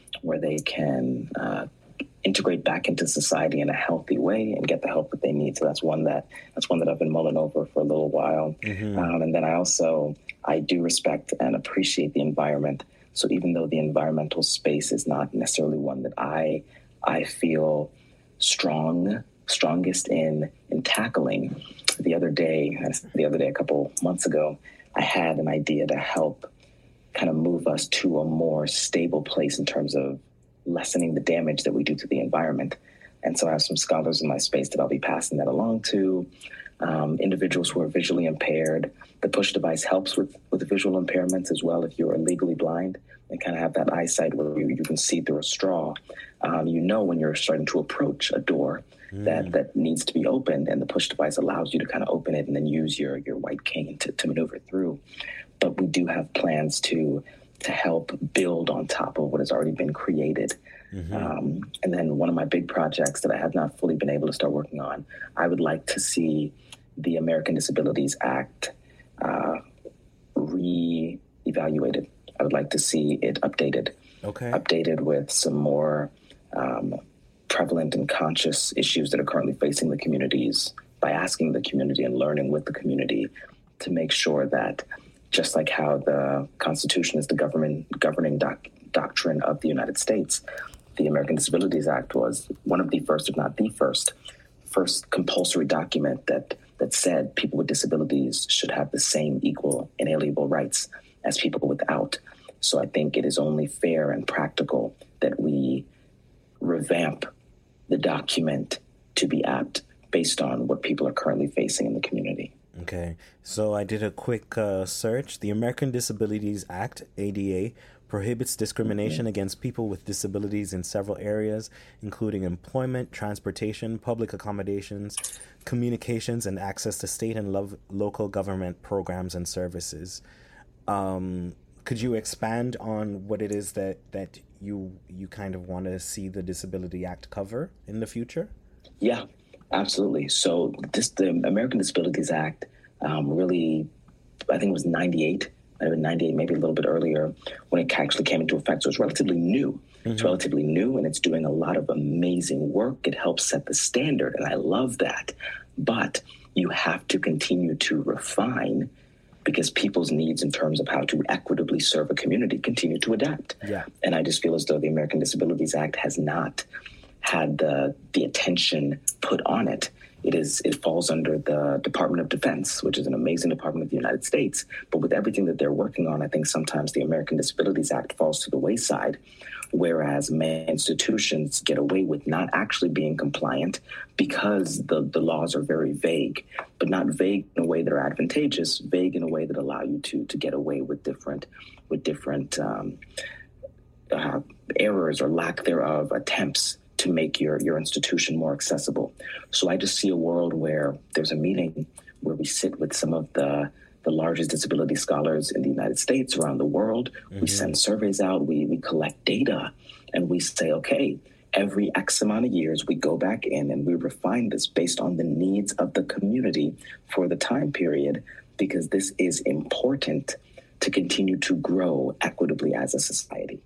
integrate back into society in a healthy way and get the help that they need. So that's one that I've been mulling over for a little while. Mm-hmm. And then I do respect and appreciate the environment. So even though the environmental space is not necessarily one that I feel strongest in tackling, the other day, a couple months ago, I had an idea to help kind of move us to a more stable place in terms of lessening the damage that we do to the environment. And so I have some scholars in my space that I'll be passing that along to. Individuals who are visually impaired. The push device helps with visual impairments as well. If you're legally blind and kind of have that eyesight where you can see through a straw, when you're starting to approach a door that needs to be opened, and the push device allows you to kind of open it and then use your white cane to maneuver through. But we do have plans to help build on top of what has already been created. Mm-hmm. And then one of my big projects that I have not fully been able to start working on, I would like to see the American Disabilities Act re-evaluated. I would like to see it updated. Okay. Updated with some more prevalent and conscious issues that are currently facing the communities, by asking the community and learning with the community to make sure that, just like how the Constitution is the governing doctrine of the United States, the American Disabilities Act was one of the first, if not the first compulsory document that said people with disabilities should have the same equal inalienable rights as people without. So I think it is only fair and practical that we revamp the document to be apt based on what people are currently facing in the community. Okay, so I did a quick search. The American Disabilities Act, ADA, prohibits discrimination against people with disabilities in several areas, including employment, transportation, public accommodations, communications, and access to state and local government programs and services. Could you expand on what it is that you kind of want to see the Disability Act cover in the future? Yeah, absolutely. So the American Disabilities Act really, I think it was 98, might have been 98, maybe a little bit earlier, when it actually came into effect. So it's relatively new. It's relatively new, and it's doing a lot of amazing work. It helps set the standard, and I love that. But you have to continue to refine, because people's needs in terms of how to equitably serve a community continue to adapt. Yeah. And I just feel as though the American Disabilities Act has not had the attention put on it. It falls under the Department of Defense, which is an amazing department of the United States. But with everything that they're working on, I think sometimes the American Disabilities Act falls to the wayside, whereas institutions get away with not actually being compliant because the laws are very vague, but not vague in a way that are advantageous, vague in a way that allow you to get away with different errors or lack thereof attempts to make your institution more accessible. So I just see a world where there's a meeting where we sit with some of the largest disability scholars in the United States, around the world. We send surveys out, we collect data, and we say, okay, every X amount of years, we go back in and we refine this based on the needs of the community for the time period, because this is important to continue to grow equitably as a society.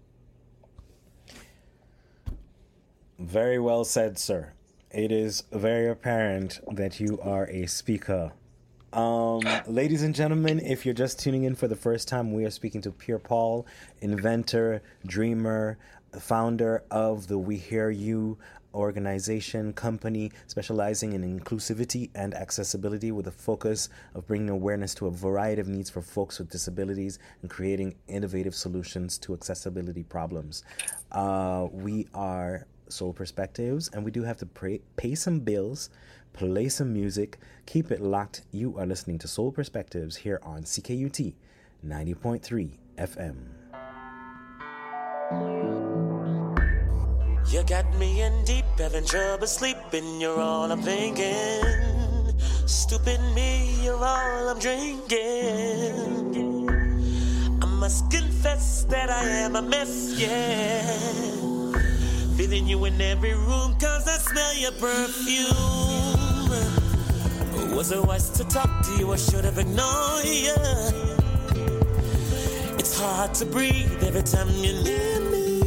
Very well said, sir. It is very apparent that you are a speaker. Ladies and gentlemen, if you're just tuning in for the first time, we are speaking to Pierre Paul, inventor, dreamer, founder of the We Hear You organization, company specializing in inclusivity and accessibility with a focus of bringing awareness to a variety of needs for folks with disabilities and creating innovative solutions to accessibility problems. We are Soul Perspectives, and we do have to pay some bills, play some music. Keep it locked. You are listening to Soul Perspectives here on CKUT 90.3 FM. You got me in deep, having trouble sleeping. You're all I'm thinking. Stupid me, you're all I'm drinking. I must confess that I am a mess, yeah. Feeling you in every room, cause I smell your perfume. Was it wise to talk to you? I should have ignored you. It's hard to breathe every time you're near me.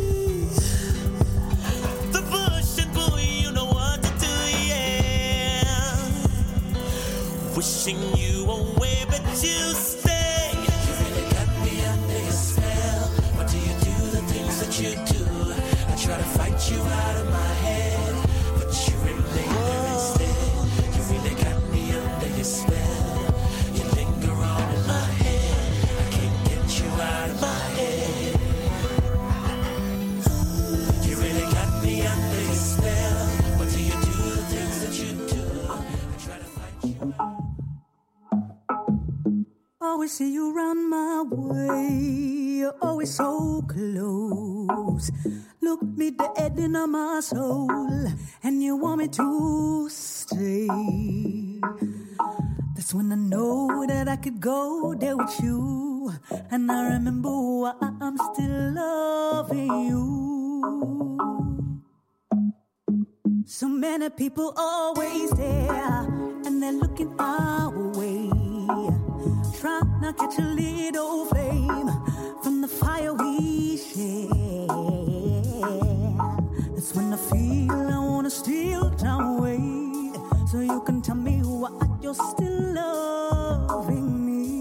The push and pull, you know what to do, yeah. Wishing you away, but you stay. You really got me under your spell. Why do you do the things that you do? I try to fight you out of my head, but you remain there instead. You really got me under your spell. You linger on in my head. I can't get you out of my head. You really got me under your spell. Why do you do the things that you do? I try to fight you. Always see you round my way. You're always so close. Look me dead in my soul, and you want me to stay. That's when I know that I could go there with you, and I remember why I'm still loving you. So many people always there, and they're looking our way, trying to catch a little flame from the fire we share. That's when I feel I wanna steal time away, so you can tell me why you're still loving me.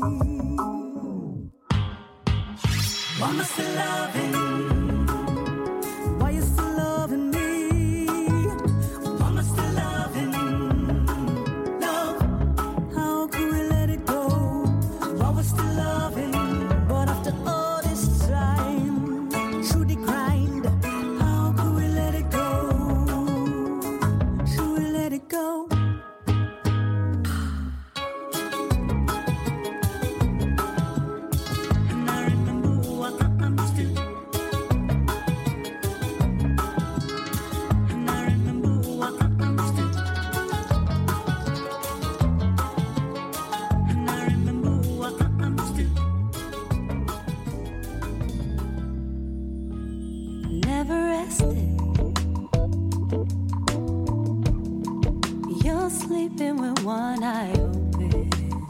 Why am I still loving? Why you still loving me? Why am I still loving? Love, how can we let it go? Why we're still loving, but after all this time, through the grind, how can we let it go? Should we let it go? And I remember why I'm still rested. You're sleeping with one eye open.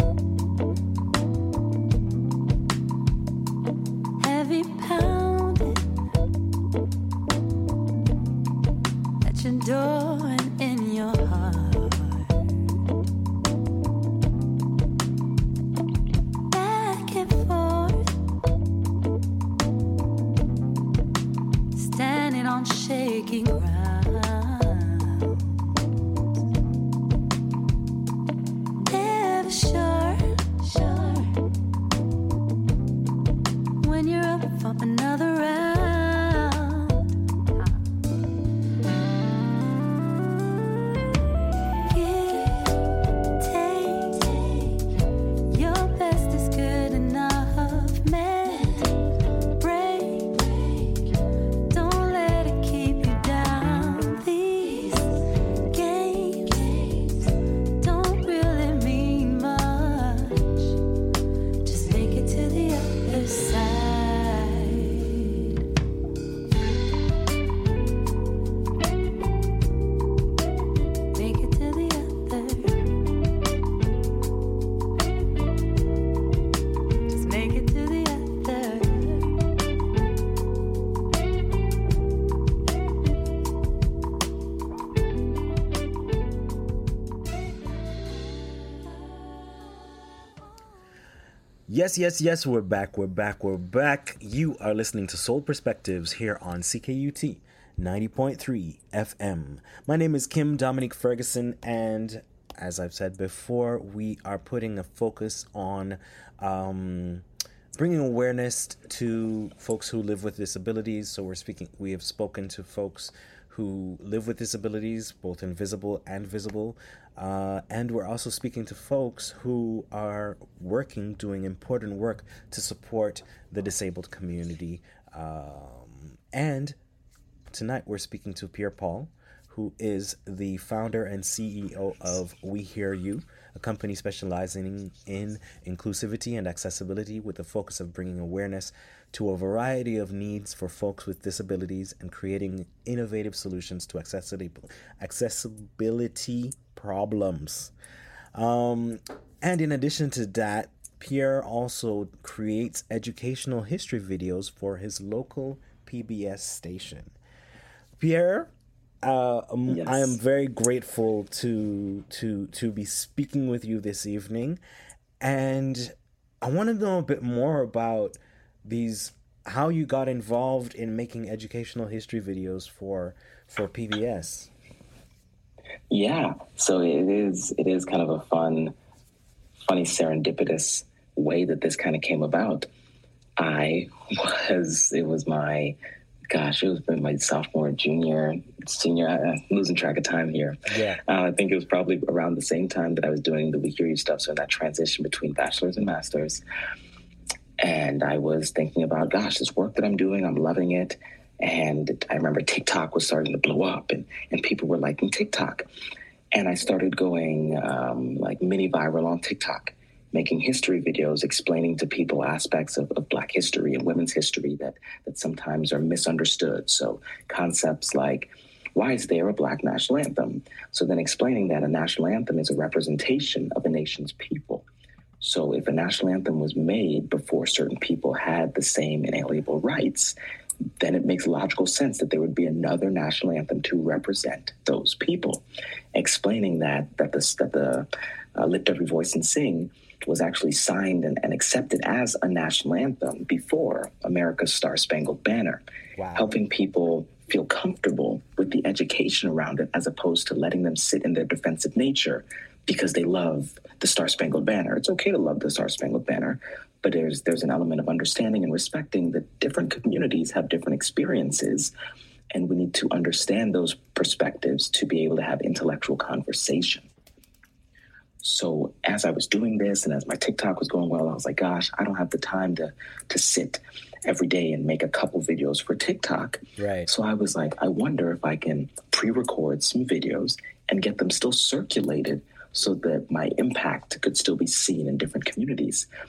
Heavy pounding at your door and in your heart. Back and forth, standing on shaky ground. Never sure when you're up for another round. Give, take, your best is good enough. Mend, break, don't let it keep you down. These games don't really mean much. Just make it to the other side. Make it to the other. Just make it to the other. Yes, we're back. You are listening to Soul Perspectives here on CKUT 90.3 FM. My name is Kim Dominique Ferguson, and as I've said before, we are putting a focus on bringing awareness to folks who live with disabilities. So we have spoken to folks who live with disabilities, both invisible and visible. And we're also speaking to folks who are doing important work to support the disabled community. And tonight we're speaking to Pierre Paul, who is the founder and CEO of We Hear You, a company specializing in inclusivity and accessibility with the focus of bringing awareness to a variety of needs for folks with disabilities and creating innovative solutions to accessibility problems. And in addition to that, Pierre also creates educational history videos for his local PBS station. Pierre, Yes. I am very grateful to be speaking with you this evening, and I want to know a bit more about how you got involved in making educational history videos for PBS. Yeah, so it is kind of a funny serendipitous way that this kind of came about. It was my sophomore, junior, senior. I'm losing track of time here. Yeah. I think it was probably around the same time that I was doing the We Hear You stuff. So in that transition between bachelor's and master's. And I was thinking about, this work that I'm doing, I'm loving it. And I remember TikTok was starting to blow up and people were liking TikTok. And I started going mini viral on TikTok, making history videos, explaining to people aspects of Black history and women's history that sometimes are misunderstood. So concepts like, why is there a Black national anthem? So then explaining that a national anthem is a representation of a nation's people. So if a national anthem was made before certain people had the same inalienable rights, then it makes logical sense that there would be another national anthem to represent those people. Explaining that the Lift Every Voice and Sing was actually signed and accepted as a national anthem before America's Star-Spangled Banner. Wow. Helping people feel comfortable with the education around it as opposed to letting them sit in their defensive nature because they love the Star-Spangled Banner. It's okay to love the Star-Spangled Banner, but there's an element of understanding and respecting that different communities have different experiences, and we need to understand those perspectives to be able to have intellectual conversation. So as I was doing this and as my TikTok was going well, I was like, I don't have the time to sit every day and make a couple videos for TikTok. Right. So I was like, I wonder if I can pre-record some videos and get them still circulated so that my impact could still be seen in different communities.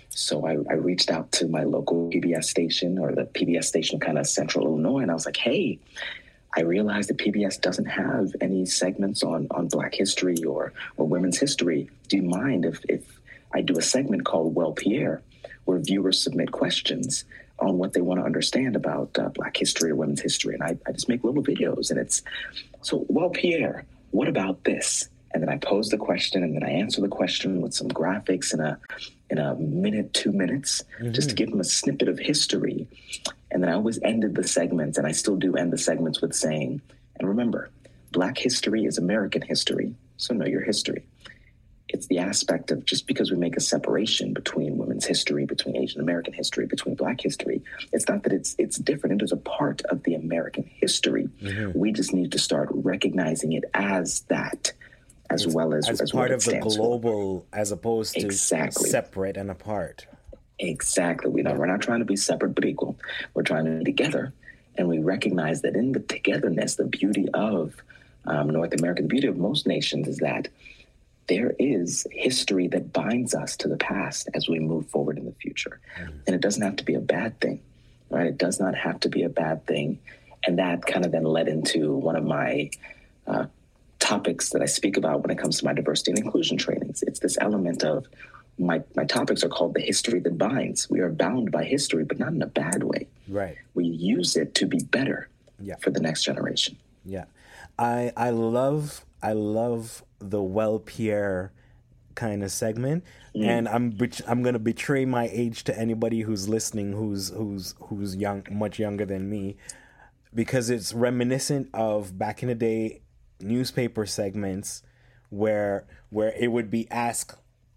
So I reached out to my local PBS station, or the PBS station kind of central Illinois, and I was like, hey, I realized that PBS doesn't have any segments on Black history or women's history. Do you mind if I do a segment called Well Pierre, where viewers submit questions on what they want to understand about Black history or women's history? And I just make little videos, and it's, so, well, Pierre, what about this? And then I pose the question, and then I answer the question with some graphics in a minute, 2 minutes, just to give them a snippet of history. And then I always ended the segments, and I still do end the segments with saying, and remember, Black history is American history, so know your history. It's the aspect of, just because we make a separation between women's history, between Asian American history, between Black history, it's not that it's different. It is a part of the American history. We just need to start recognizing it as that, as well as part of the global, as opposed to separate and apart. Exactly. We're not trying to be separate but equal. We're trying to be together, and we recognize that in the togetherness, the beauty of North America, the beauty of most nations, is that there is history that binds us to the past as we move forward in the future. And it doesn't have to be a bad thing, right? It does not have to be a bad thing. And that kind of then led into one of my topics that I speak about when it comes to my diversity and inclusion trainings. It's this element of my topics are called the history that binds. We are bound by history, but not in a bad way. Right. We use it to be better for the next generation. Yeah. I love the Well Pierre kind of segment, and I'm going to betray my age to anybody who's listening who's young, much younger than me, because it's reminiscent of back in the day newspaper segments where it would be ask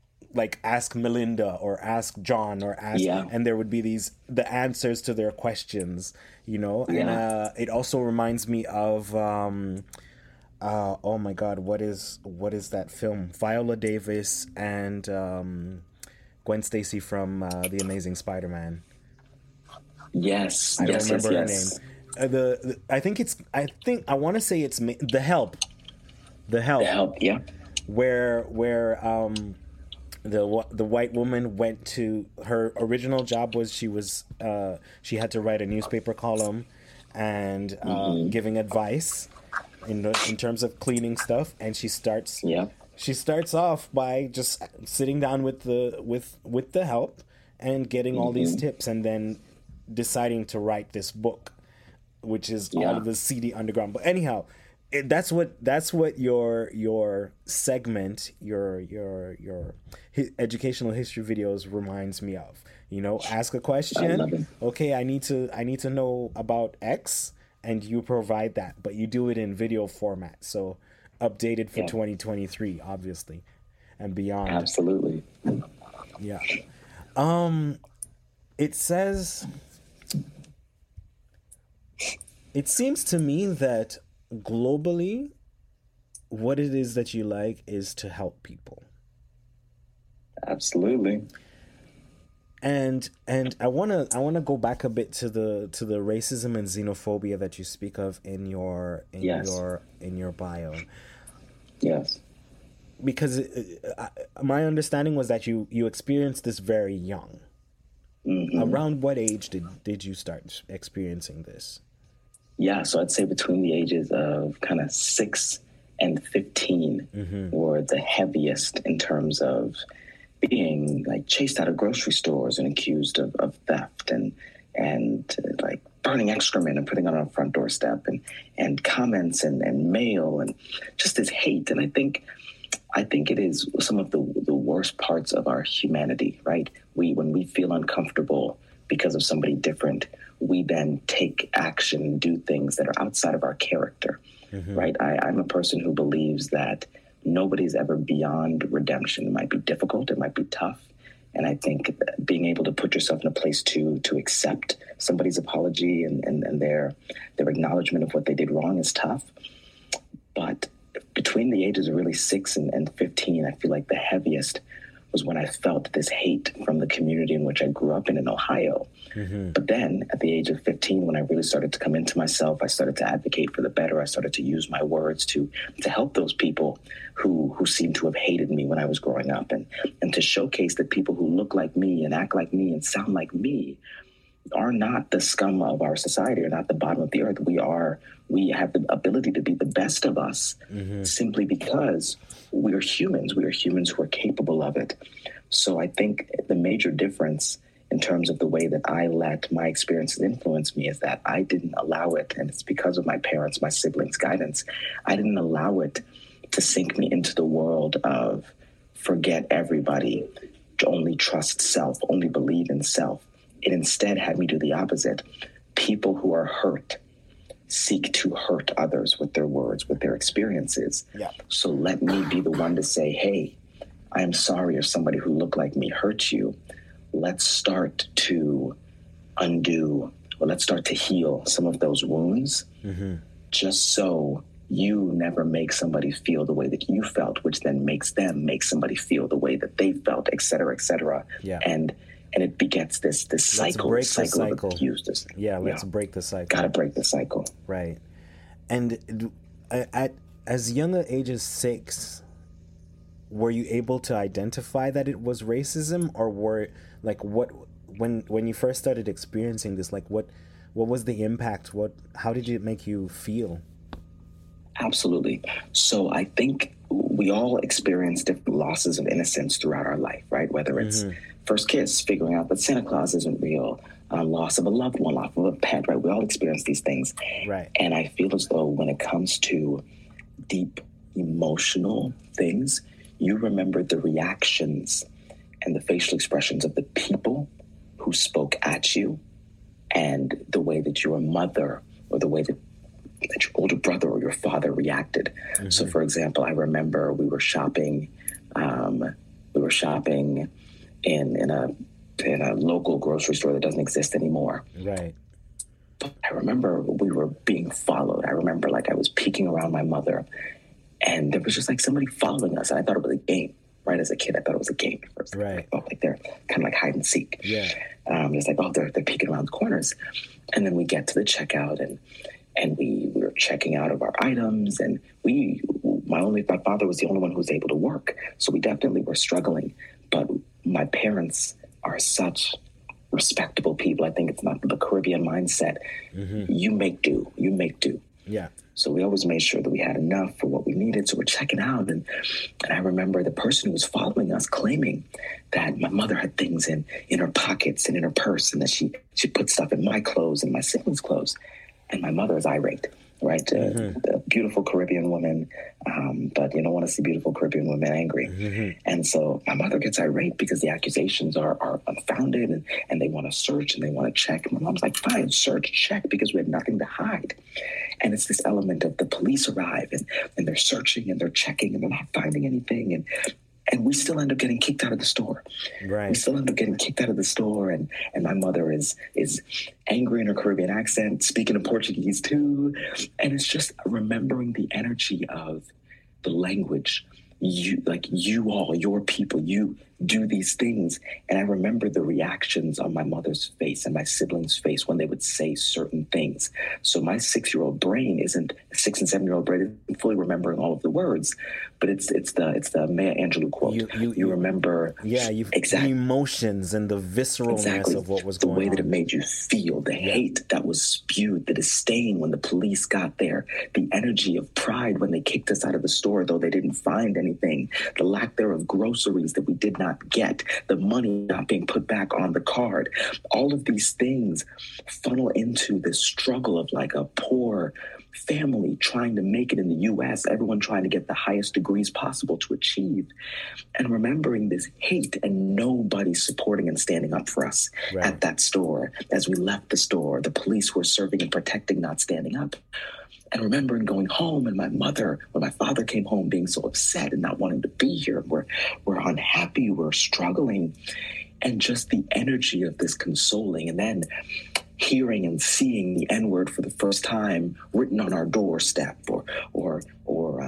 Melinda or ask John or ask, and there would be the answers to their questions, and it also reminds me of oh my God, what is that film? Viola Davis and Gwen Stacy from The Amazing Spider-Man. Yes, I don't remember her name. I want to say it's The Help. The Help, yeah. Where the white woman went to, her original job was she had to write a newspaper column and giving advice in terms of cleaning stuff, and she starts off by just sitting down with the help and getting all these tips, and then deciding to write this book, which is all of the seedy underground. But anyhow, that's what your segment, your educational history videos reminds me of. Ask a question. Okay, I need to know about X, and you provide that, but you do it in video format, so updated for 2023, obviously, and beyond. Absolutely. Yeah. It says, it seems to me that globally, what it is that you like is to help people. Absolutely. And I wanna go back a bit to the racism and xenophobia that you speak of in your bio. Yes. Because my understanding was that you experienced this very young. Around what age did you start experiencing this? Yeah, so I'd say between the ages of kind of 6 and 15 were the heaviest in terms of being like chased out of grocery stores and accused of theft and like burning excrement and putting it on a front doorstep and comments and mail and just this hate. And I think it is some of the worst parts of our humanity, right? When we feel uncomfortable because of somebody different, we then take action and do things that are outside of our character, right? I'm a person who believes that nobody's ever beyond redemption. It might be difficult, it might be tough. And I think being able to put yourself in a place to accept somebody's apology and their acknowledgement of what they did wrong is tough. But between the ages of really 6 and 15, I feel like the heaviest was when I felt this hate from the community in which I grew up in Ohio. But then at the age of 15, when I really started to come into myself, I started to advocate for the better. I started to use my words to help those people who seemed to have hated me when I was growing up, and to showcase that people who look like me and act like me and sound like me are not the scum of our society, are not the bottom of the earth. We have the ability to be the best of us simply because we are humans. We are humans who are capable of it. So I think the major difference in terms of the way that I let my experiences influence me is that I didn't allow it, and it's because of my parents, my siblings' guidance, I didn't allow it to sink me into the world of forget everybody, to only trust self, only believe in self. It instead had me do the opposite. People who are hurt seek to hurt others with their words, with their experiences. Yeah. So let me be the one to say, hey, I am sorry if somebody who looked like me hurt you. Let's start to undo, or let's start to heal some of those wounds, just so you never make somebody feel the way that you felt, which then makes them make somebody feel the way that they felt, et cetera, et cetera. Yeah. And it begets this cycle of abuse. Let's break the cycle. Gotta break the cycle. Right. And at as young an age as 6, were you able to identify that it was racism, or were when you first started experiencing this, what was the impact? How did it make you feel? Absolutely. So I think we all experience different losses of innocence throughout our life, right? Whether it's first kiss, figuring out that Santa Claus isn't real, loss of a loved one, loss of a pet, right? We all experience these things. Right. And I feel as though when it comes to deep emotional things, you remember the reactions and the facial expressions of the people who spoke at you, and the way that your mother or the way that your older brother or your father reacted. So, for example, I remember we were shopping. We were shopping in a local grocery store that doesn't exist anymore. Right. But I remember we were being followed. I remember I was peeking around my mother, and there was just somebody following us. And I thought it was a game. Right, as a kid, I thought it was a game at first. Right. They're kind of hide and seek. Yeah. It's they're peeking around the corners. And then we get to the checkout, and we were checking out of our items, and my father was the only one who was able to work. So we definitely were struggling. But my parents are such respectable people. I think it's not the Caribbean mindset. You make do. Yeah. So we always made sure that we had enough for what we needed. So we're checking out. And I remember the person who was following us claiming that my mother had things in her pockets and in her purse, and that she put stuff in my clothes and my siblings' clothes. And my mother is irate, right? A beautiful Caribbean woman, but you don't want to see beautiful Caribbean women angry. And so my mother gets irate because the accusations are unfounded, and they want to search and they want to check. My mom's like, fine, search, check, because we have nothing to hide. And it's this element of the police arrive, and they're searching and they're checking and they're not finding anything. And we still end up getting kicked out of the store. Right. We still end up getting kicked out of the store, and my mother is angry in her Caribbean accent, speaking in Portuguese too. And it's just remembering the energy of the language. Your people, you do these things. And I remember the reactions on my mother's face and my siblings' face when they would say certain things. So my 6-year-old brain isn't 6 and 7-year-old brain isn't fully remembering all of the words, but it's the Maya Angelou quote. You remember, exactly, the emotions and the visceralness of what was going on. The way that it made you feel, the hate that was spewed, the disdain when the police got there, the energy of pride when they kicked us out of the store, though they didn't find anything, the lack there of groceries that we did not get, the money not being put back on the card. All of these things funnel into this struggle of a poor family trying to make it in the U.S., everyone trying to get the highest degrees possible to achieve, and remembering this hate and nobody supporting and standing up for us at that store. As we left the store, the police who were serving and protecting not standing up. And remembering going home, and my mother, when my father came home, being so upset and not wanting to be here. We're unhappy, we're struggling. And just the energy of this consoling. And then hearing and seeing the N-word for the first time written on our doorstep, or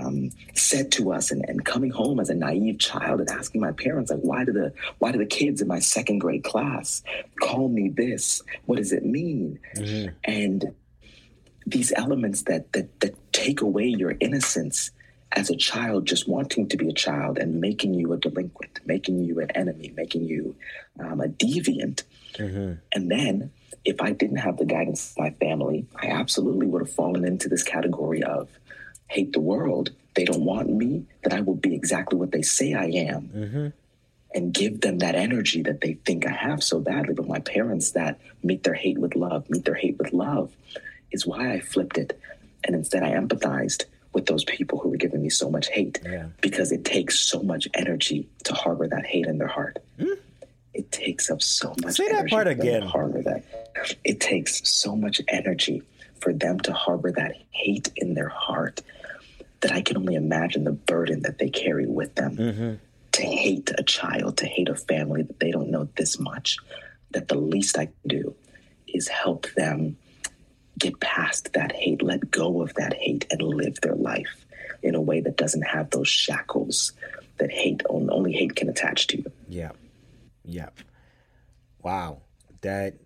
said to us, and coming home as a naive child and asking my parents, like, why do the kids in my second grade class call me this? What does it mean? Mm-hmm. And these elements that take away your innocence as a child, just wanting to be a child and making you a delinquent, making you an enemy, making you a deviant. Mm-hmm. And then if I didn't have the guidance of my family, I absolutely would have fallen into this category of hate the world. They don't want me, that I will be exactly what they say I am. Mm-hmm. And give them that energy that they think I have so badly. But my parents that meet their hate with love is why I flipped it. And instead I empathized with those people who were giving me so much hate, because it takes so much energy to harbor that hate in their heart. Mm. It takes up so much energy. Say that part again. To harbor that. It takes so much energy for them to harbor that hate in their heart that I can only imagine the burden that they carry with them. Mm-hmm. To hate a child, to hate a family that they don't know this much, that the least I can do is help them get past that hate, let go of that hate, and live their life in a way that doesn't have those shackles that only hate can attach to you. Yeah. Yeah. Wow. That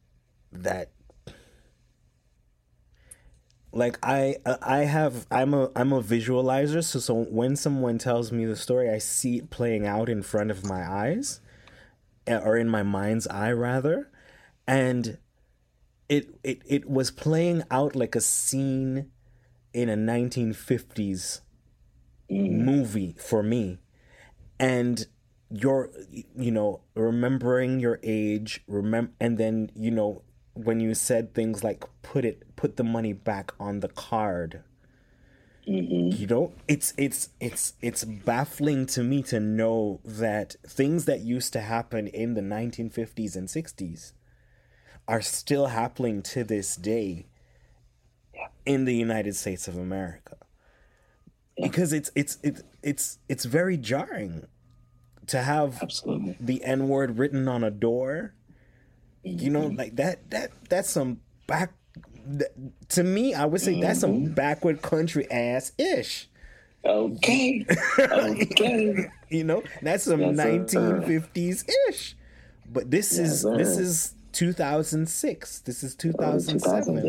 like I'm a visualizer, so when someone tells me the story, I see it playing out in front of my eyes, or in my mind's eye rather, and it was playing out like a scene in a 1950s movie for me. And you're, remembering your age, and then, when you said things like put the money back on the card, it's baffling to me to know that things that used to happen in the 1950s and 60s are still happening to this day in the United States of America, because it's very jarring to have the N-word written on a door. Like that's some to me, I would say that's some backward country ass ish. Okay. That's some 1950s ish. But this is 2006. This is 2007.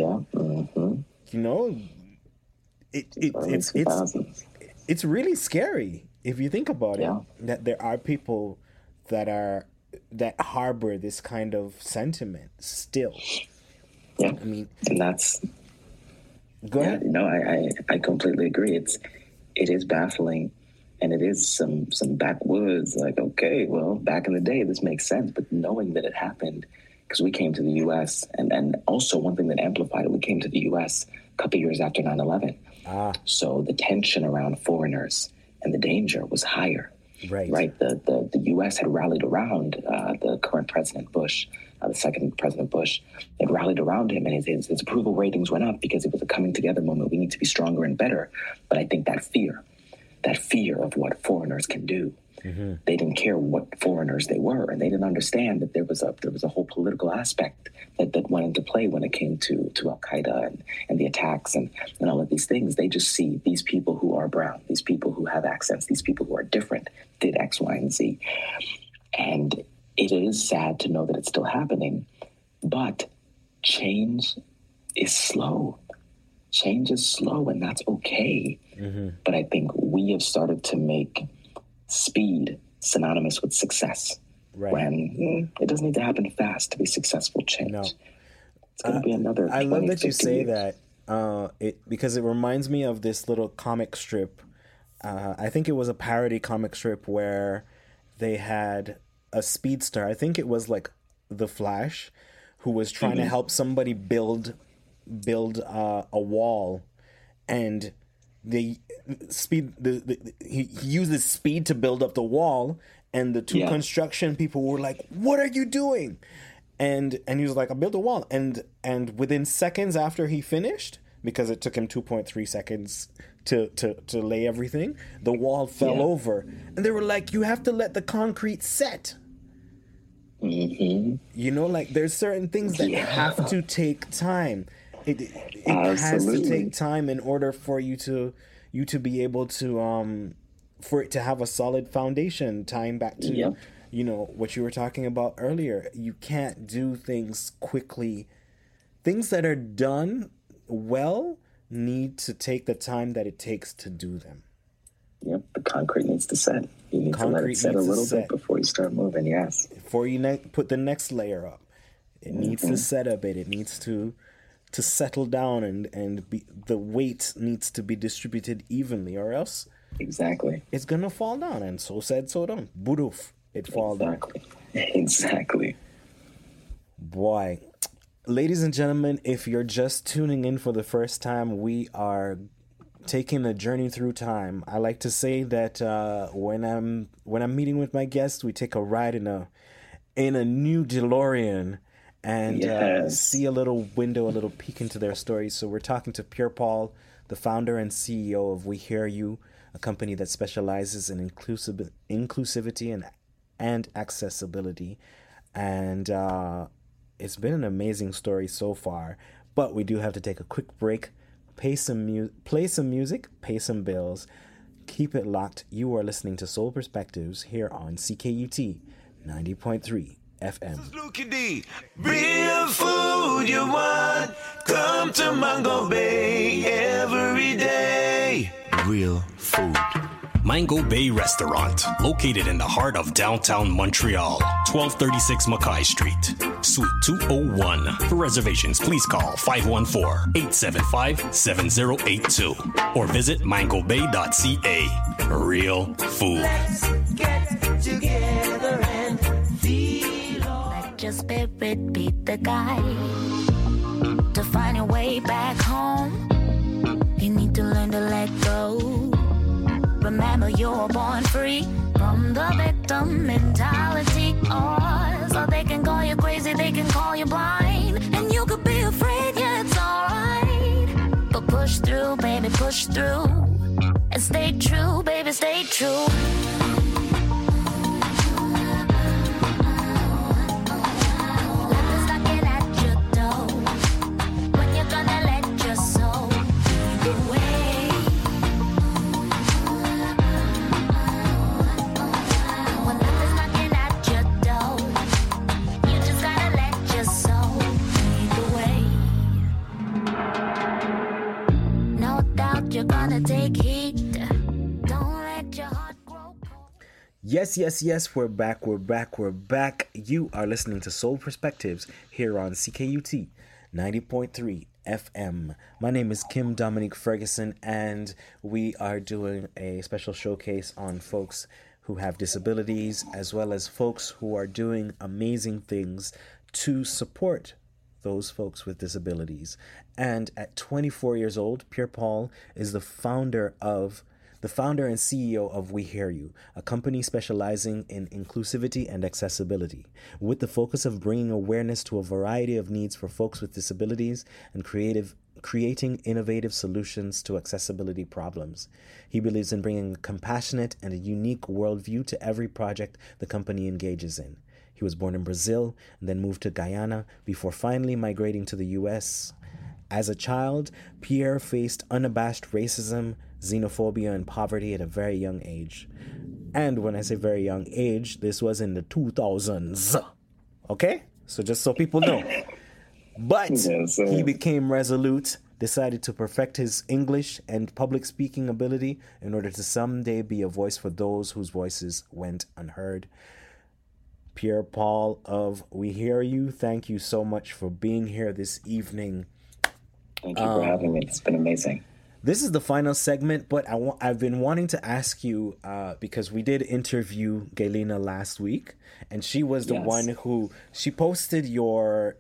It's really scary if you think about it, that there are people that harbor this kind of sentiment still. Yeah, I mean, and that's. Go ahead. I completely agree. It is baffling, and it is some backwoods. Like, okay, well, back in the day, this makes sense, but knowing that it happened. Because we came to the U.S., and also one thing that amplified it, we came to the U.S. a couple years after 9/11. So the tension around foreigners and the danger was higher. Right. The U.S. had rallied around the current President Bush, the second President Bush. It rallied around him, and his approval ratings went up because it was a coming together moment. We need to be stronger and better. But I think that fear of what foreigners can do. Mm-hmm. They didn't care what foreigners they were, and they didn't understand that there was a whole political aspect that went into play when it came to Al-Qaeda and the attacks and all of these things. They just see these people who are brown, these people who have accents, these people who are different, did X, Y, and Z. And it is sad to know that it's still happening, but change is slow. Change is slow, and that's okay. Mm-hmm. But I think we have started to make speed synonymous with success, when it doesn't need to happen fast to be successful change. No. It's going to be another. I love that you say years. That because it reminds me of this little comic strip. I think it was a parody comic strip where they had a speedster. I think it was like the Flash, who was trying to help somebody build a wall, and he uses speed to build up the wall, and the two construction people were like, "What are you doing?" And he was like, "I built a wall." And within seconds after he finished, because it took him 2.3 seconds to lay everything, the wall fell over, and they were like, "You have to let the concrete set." Mm-hmm. There's certain things that have to take time. It has to take time in order for you to, you to be able to for it to have a solid foundation, tying back to you know what you were talking about earlier. You can't do things quickly. Things that are done well need to take the time that it takes to do them. Yep, the concrete needs to set. You need to let it set a little bit before you start moving, yes. Before you put the next layer up. It needs to set a bit. It needs to settle down, and the weight needs to be distributed evenly, or else it's going to fall down. And so said, so done. Budoof. It fall down. Exactly. Boy. Ladies and gentlemen, if you're just tuning in for the first time, we are taking a journey through time. I like to say that when I'm meeting with my guests, we take a ride in a new DeLorean and see a little window, a little peek into their stories. So we're talking to Pierre Paul, the founder and CEO of We Hear You, a company that specializes in inclusivity and accessibility. And it's been an amazing story so far, but we do have to take a quick break, play some music, pay some bills. Keep it locked. You are listening to Soul Perspectives here on CKUT 90.3 FM. This is Lukie D. Real food you want, come to Mango Bay every day. Real food. Mango Bay Restaurant, located in the heart of downtown Montreal, 1236 Mackay Street, Suite 201. For reservations, please call 514-875-7082 or visit mangobay.ca. Real food. Let's get together and feel. Let your spirit beat the guide. To find your way back home, you need to learn to let go. Remember, you're born free from the victim mentality. Or so they can call you crazy, they can call you blind, and you could be afraid, yeah, it's alright. But push through, baby, push through, and stay true, baby, stay true. Take heat. Don't let your heart grow cold. Yes, we're back. You are listening to Soul Perspectives here on CKUT 90.3 FM. My name is Kim Dominique Ferguson, and we are doing a special showcase on folks who have disabilities, as well as folks who are doing amazing things to support those folks with disabilities. And at 24 years old, Pierre Paul is the founder and CEO of We Hear You, a company specializing in inclusivity and accessibility, with the focus of bringing awareness to a variety of needs for folks with disabilities and creating innovative solutions to accessibility problems. He believes in bringing a compassionate and a unique worldview to every project the company engages in. He was born in Brazil and then moved to Guyana before finally migrating to the U.S. As a child, Pierre faced unabashed racism, xenophobia, and poverty at a very young age. And when I say very young age, this was in the 2000s. Okay? So just so people know. But he became resolute, decided to perfect his English and public speaking ability in order to someday be a voice for those whose voices went unheard. Pierre Paul of We Hear You, thank you so much for being here this evening. Thank you for having me. It's been amazing. This is the final segment, but I've been wanting to ask you, because we did interview Galina last week, and she was the one who, she posted your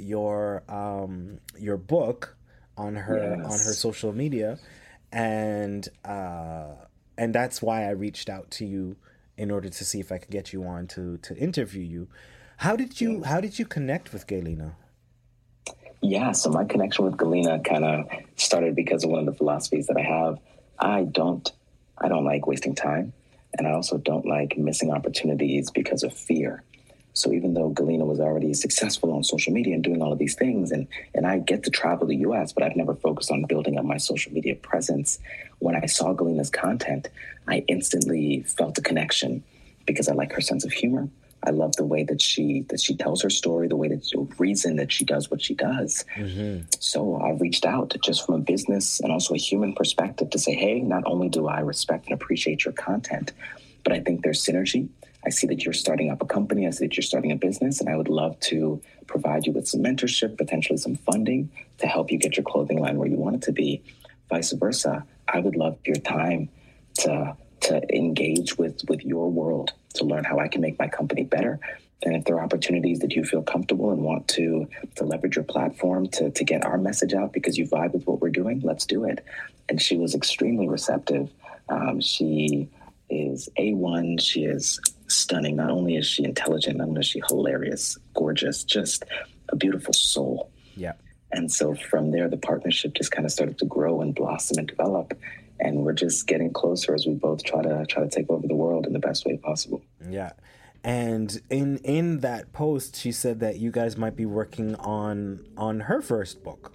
book on her social media, and that's why I reached out to you in order to see if I could get you on to interview you. How did you connect with Galina? Yeah, so my connection with Galina kind of started because of one of the philosophies that I have. I don't like wasting time, and I also don't like missing opportunities because of fear. So even though Galena was already successful on social media and doing all of these things, and I get to travel the US, but I've never focused on building up my social media presence. When I saw Galena's content, I instantly felt a connection because I like her sense of humor. I love the way that she tells her story, the way that the reason that she does what she does. So I reached out just from a business and also a human perspective to say, hey, not only do I respect and appreciate your content, but I think there's synergy. I see that you're starting up a company. I see that you're starting a business, and I would love to provide you with some mentorship, potentially some funding to help you get your clothing line where you want it to be. Vice versa, I would love your time to engage with your world, to learn how I can make my company better. And if there are opportunities that you feel comfortable and want to leverage your platform to get our message out because you vibe with what we're doing, let's do it. And she was extremely receptive. She is A1. She is stunning. Not only is she intelligent, not only is she hilarious, gorgeous, just a beautiful soul. Yeah. And so from there, the partnership just kind of started to grow and blossom and develop. And we're just getting closer as we both try to take over the world in the best way possible. Yeah. And in that post, she said that you guys might be working on her first book.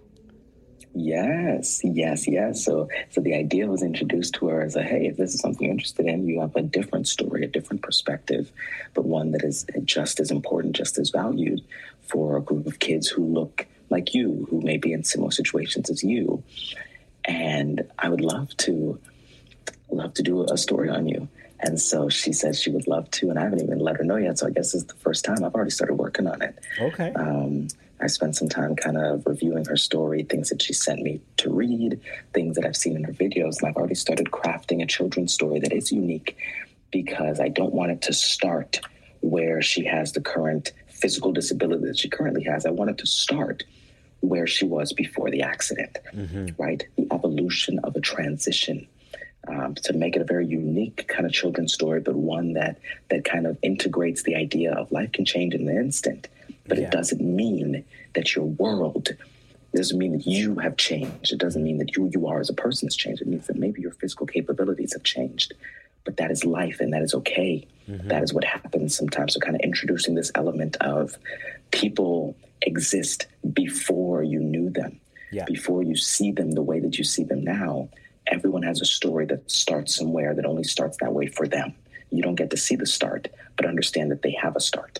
Yes. So the idea was introduced to her as hey, if this is something you're interested in, you have a different story, a different perspective, but one that is just as important, just as valued for a group of kids who look like you, who may be in similar situations as you. And I would love to do a story on you. And so she said she would love to, and I haven't even let her know yet. So I guess it's the first time. I've already started working on it. Okay. I spent some time kind of reviewing her story, things that she sent me to read, things that I've seen in her videos. And I've already started crafting a children's story that is unique because I don't want it to start where she has the current physical disability that she currently has. I want it to start where she was before the accident, right? The evolution of a transition. To make it a very unique kind of children's story, but one that kind of integrates the idea of life can change in an instant. But it doesn't mean that your world, it doesn't mean that you have changed. It doesn't mean that you are as a person has changed. It means that maybe your physical capabilities have changed. But that is life, and that is okay. That is what happens sometimes. So kind of introducing this element of people exist before you knew them, before you see them the way that you see them now. Everyone has a story that starts somewhere that only starts that way for them. You don't get to see the start, but understand that they have a start.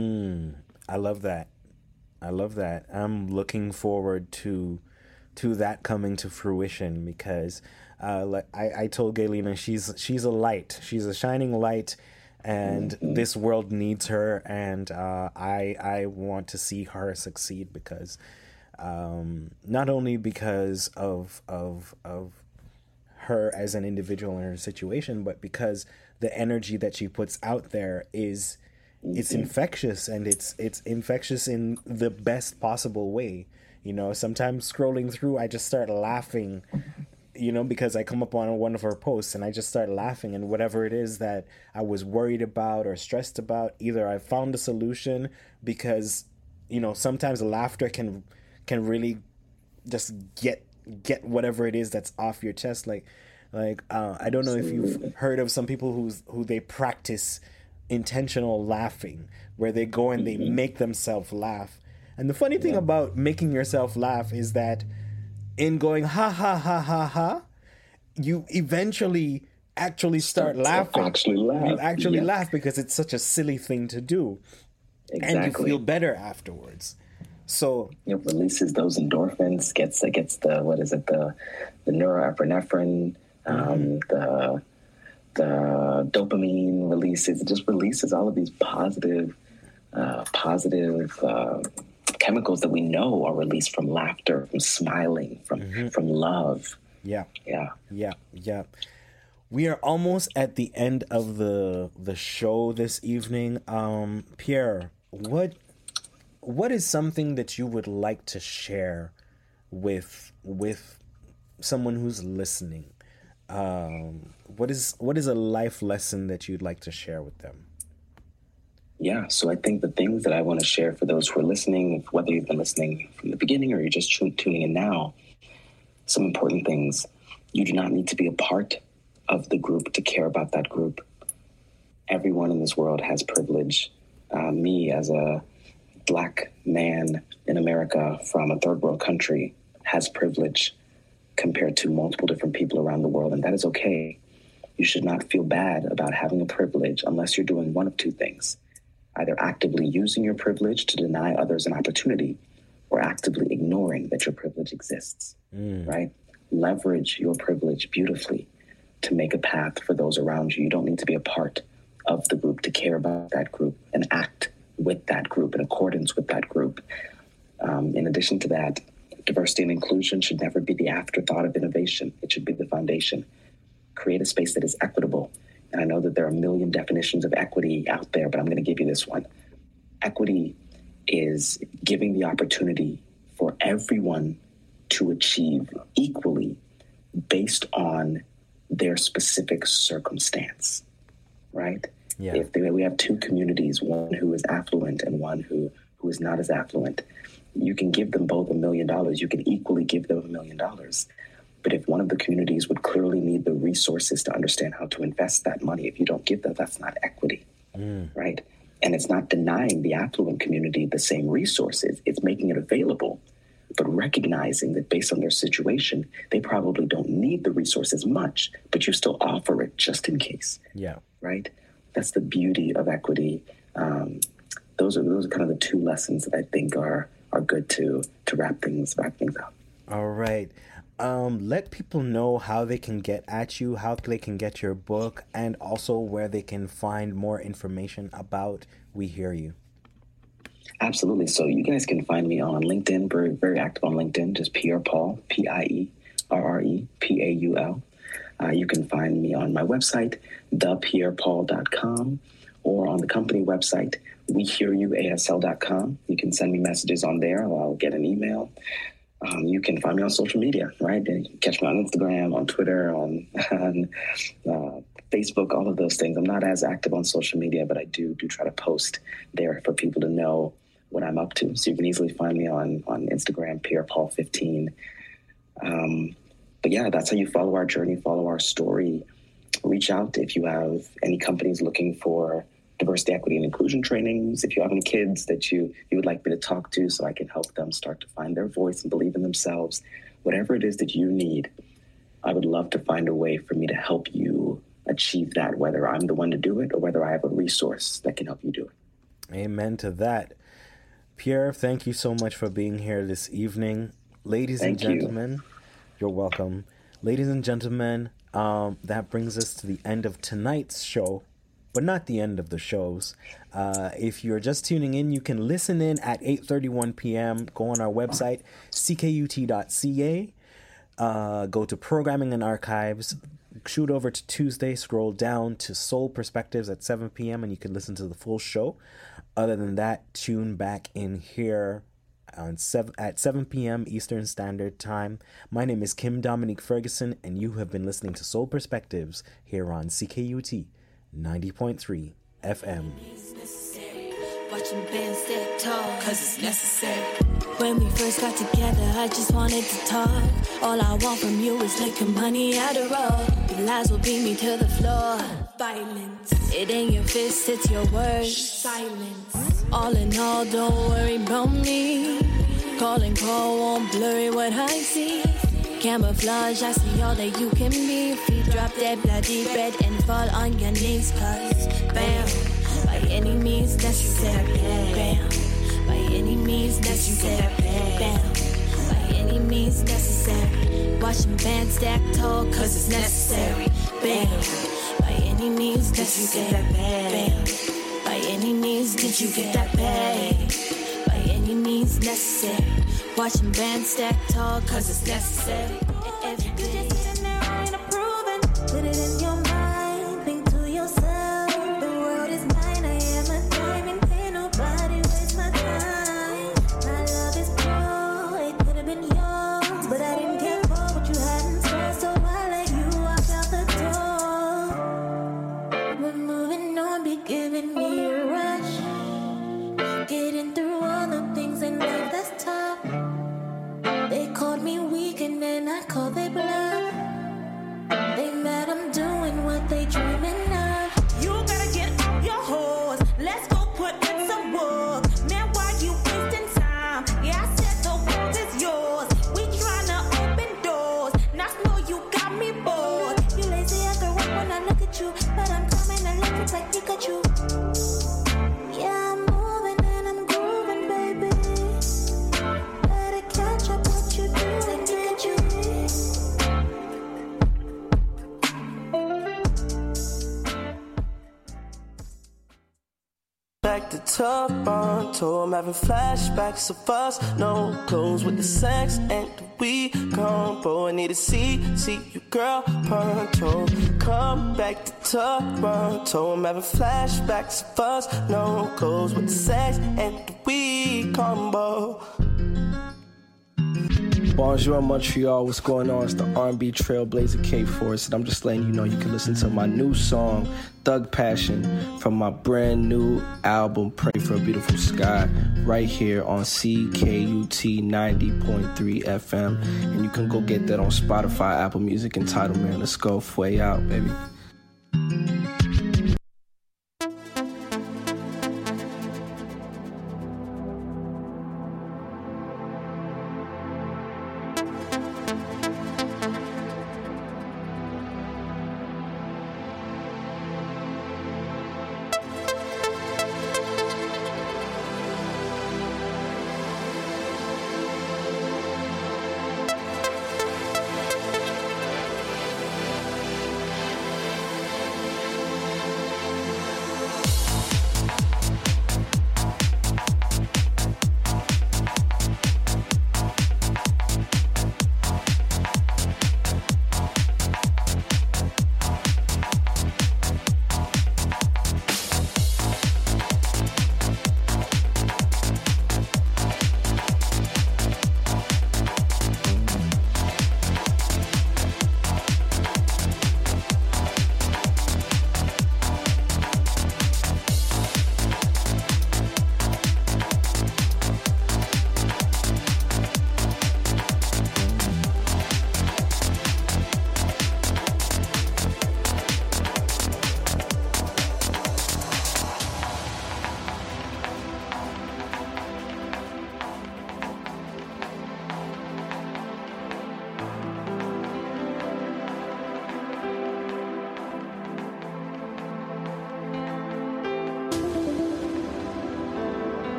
I love that. I'm looking forward to that coming to fruition because like I told Galena, she's a light. She's a shining light, and this world needs her, and I want to see her succeed because not only because of her as an individual in her situation, but because the energy that she puts out there it's infectious, and it's infectious in the best possible way. You know, sometimes scrolling through, I just start laughing, you know, because I come up on one of her posts and I just start laughing, and whatever it is that I was worried about or stressed about, either I found a solution, because, you know, sometimes laughter can really just get whatever it is that's off your chest. Like I don't know if you've heard of some people who they practice intentional laughing, where they go and they make themselves laugh. And the funny thing about making yourself laugh is that in going ha ha ha ha ha, you eventually actually start laughing. You actually laugh because it's such a silly thing to do. Exactly. And you feel better afterwards. So it releases those endorphins, gets the neuroepinephrine, the dopamine releases. It just releases all of these positive chemicals that we know are released from laughter, from smiling, from love. Yeah. We are almost at the end of the show this evening. Pierre, what is something that you would like to share with someone who's listening? What is a life lesson that you'd like to share with them? Yeah, so I think the things that I want to share for those who are listening, whether you've been listening from the beginning or you're just tuning in now, some important things. You do not need to be a part of the group to care about that group. Everyone in this world has privilege. me as a Black man in America from a third world country has privilege compared to multiple different people around the world, and that is okay. You should not feel bad about having a privilege unless you're doing one of two things: either actively using your privilege to deny others an opportunity, or actively ignoring that your privilege exists, right? Leverage your privilege beautifully to make a path for those around you. You don't need to be a part of the group to care about that group and act with that group in accordance with that group. In addition to that, diversity and inclusion should never be the afterthought of innovation. It should be the foundation. Create a space that is equitable. And I know that there are a million definitions of equity out there, but I'm going to give you this one. Equity is giving the opportunity for everyone to achieve equally based on their specific circumstance, right? Yeah. If we have two communities, one who is affluent and one who is not as affluent, you can give them both $1 million. You can equally give them $1 million. But if one of the communities would clearly need the resources to understand how to invest that money, if you don't give them, that's not equity, right? And it's not denying the affluent community the same resources. It's making it available, but recognizing that based on their situation, they probably don't need the resources much, but you still offer it just in case. Yeah. Right? That's the beauty of equity. Those are kind of the two lessons that I think are good to wrap things up. All right. Let people know how they can get at you, how they can get your book, and also where they can find more information about We Hear You. Absolutely. So you guys can find me on LinkedIn, very, very active on LinkedIn, just Pierre Paul, PIERREPAUL. You can find me on my website, thepierrepaul.com, or on the company website, wehearyouasl.com. You can send me messages on there, or I'll get an email. You can find me on social media, right? You can catch me on Instagram, on Twitter, on Facebook, all of those things. I'm not as active on social media, but I do try to post there for people to know what I'm up to. So you can easily find me on Instagram, PierrePaul15. But yeah, that's how you follow our journey, follow our story. Reach out if you have any companies looking for diversity, equity, and inclusion trainings. If you have any kids that you would like me to talk to so I can help them start to find their voice and believe in themselves, whatever it is that you need, I would love to find a way for me to help you achieve that, whether I'm the one to do it or whether I have a resource that can help you do it. Amen to that. Pierre, thank you so much for being here this evening. Ladies and gentlemen, you're welcome. Ladies and gentlemen, that brings us to the end of tonight's show, but not the end of the shows. If you're just tuning in, you can listen in at 8:31 p.m. Go on our website, ckut.ca. Go to Programming and Archives. Shoot over to Tuesday. Scroll down to Soul Perspectives at 7 p.m. and you can listen to the full show. Other than that, tune back in here at 7 p.m. Eastern Standard Time. My name is Kim Dominique Ferguson, and you have been listening to Soul Perspectives here on CKUT 90.3 FM. Watching bands stand tall, cause it's necessary. When we first got together, I just wanted to talk. All I want from you is liquor, money, Adderall. Your lies will beat me to the floor. Violence, it ain't your fists, it's your words. Silence, all in all, don't worry about me. Calling call won't blurry what I see. Camouflage, I see all that you can be. If you drop that bloody bed and fall on your knees, cause bam, by any means necessary, bam, by any means necessary, bam, by any means necessary. Watching bands stack tall, cause it's necessary, bam, by any means necessary, bam, by any means did you get that pay? By any means necessary. Watching bands stack tall, cause it's necessary. You just sit in there and approving. Put it in your mind, think to yourself. The world is mine, I am a diamond. Ain't nobody waste my time. My love is pure, it could have been yours, but I didn't care for what you had in store, so I let you walk out the door. We're moving on, be giving me a rush. Getting through all the things in life that's tough. They called me weak and then I called they bluff. They mad I'm doing what they dreaming of. You gotta get off your horse. Let's go put it back to Toronto. I'm having flashbacks of us, no clothes with the sex and the weed combo. I need to see you, girl, pronto. Come back to Toronto. I'm having flashbacks of us, no clothes with the sex and the weed combo. Bonjour Montreal, what's going on? It's the R&B Trailblazer K-Force, and I'm just letting you know you can listen to my new song, Thug Passion, from my brand new album, Pray for a Beautiful Sky, right here on CKUT 90.3 FM, and you can go get that on Spotify, Apple Music, and Tidal, man. Let's go, Fway out, baby.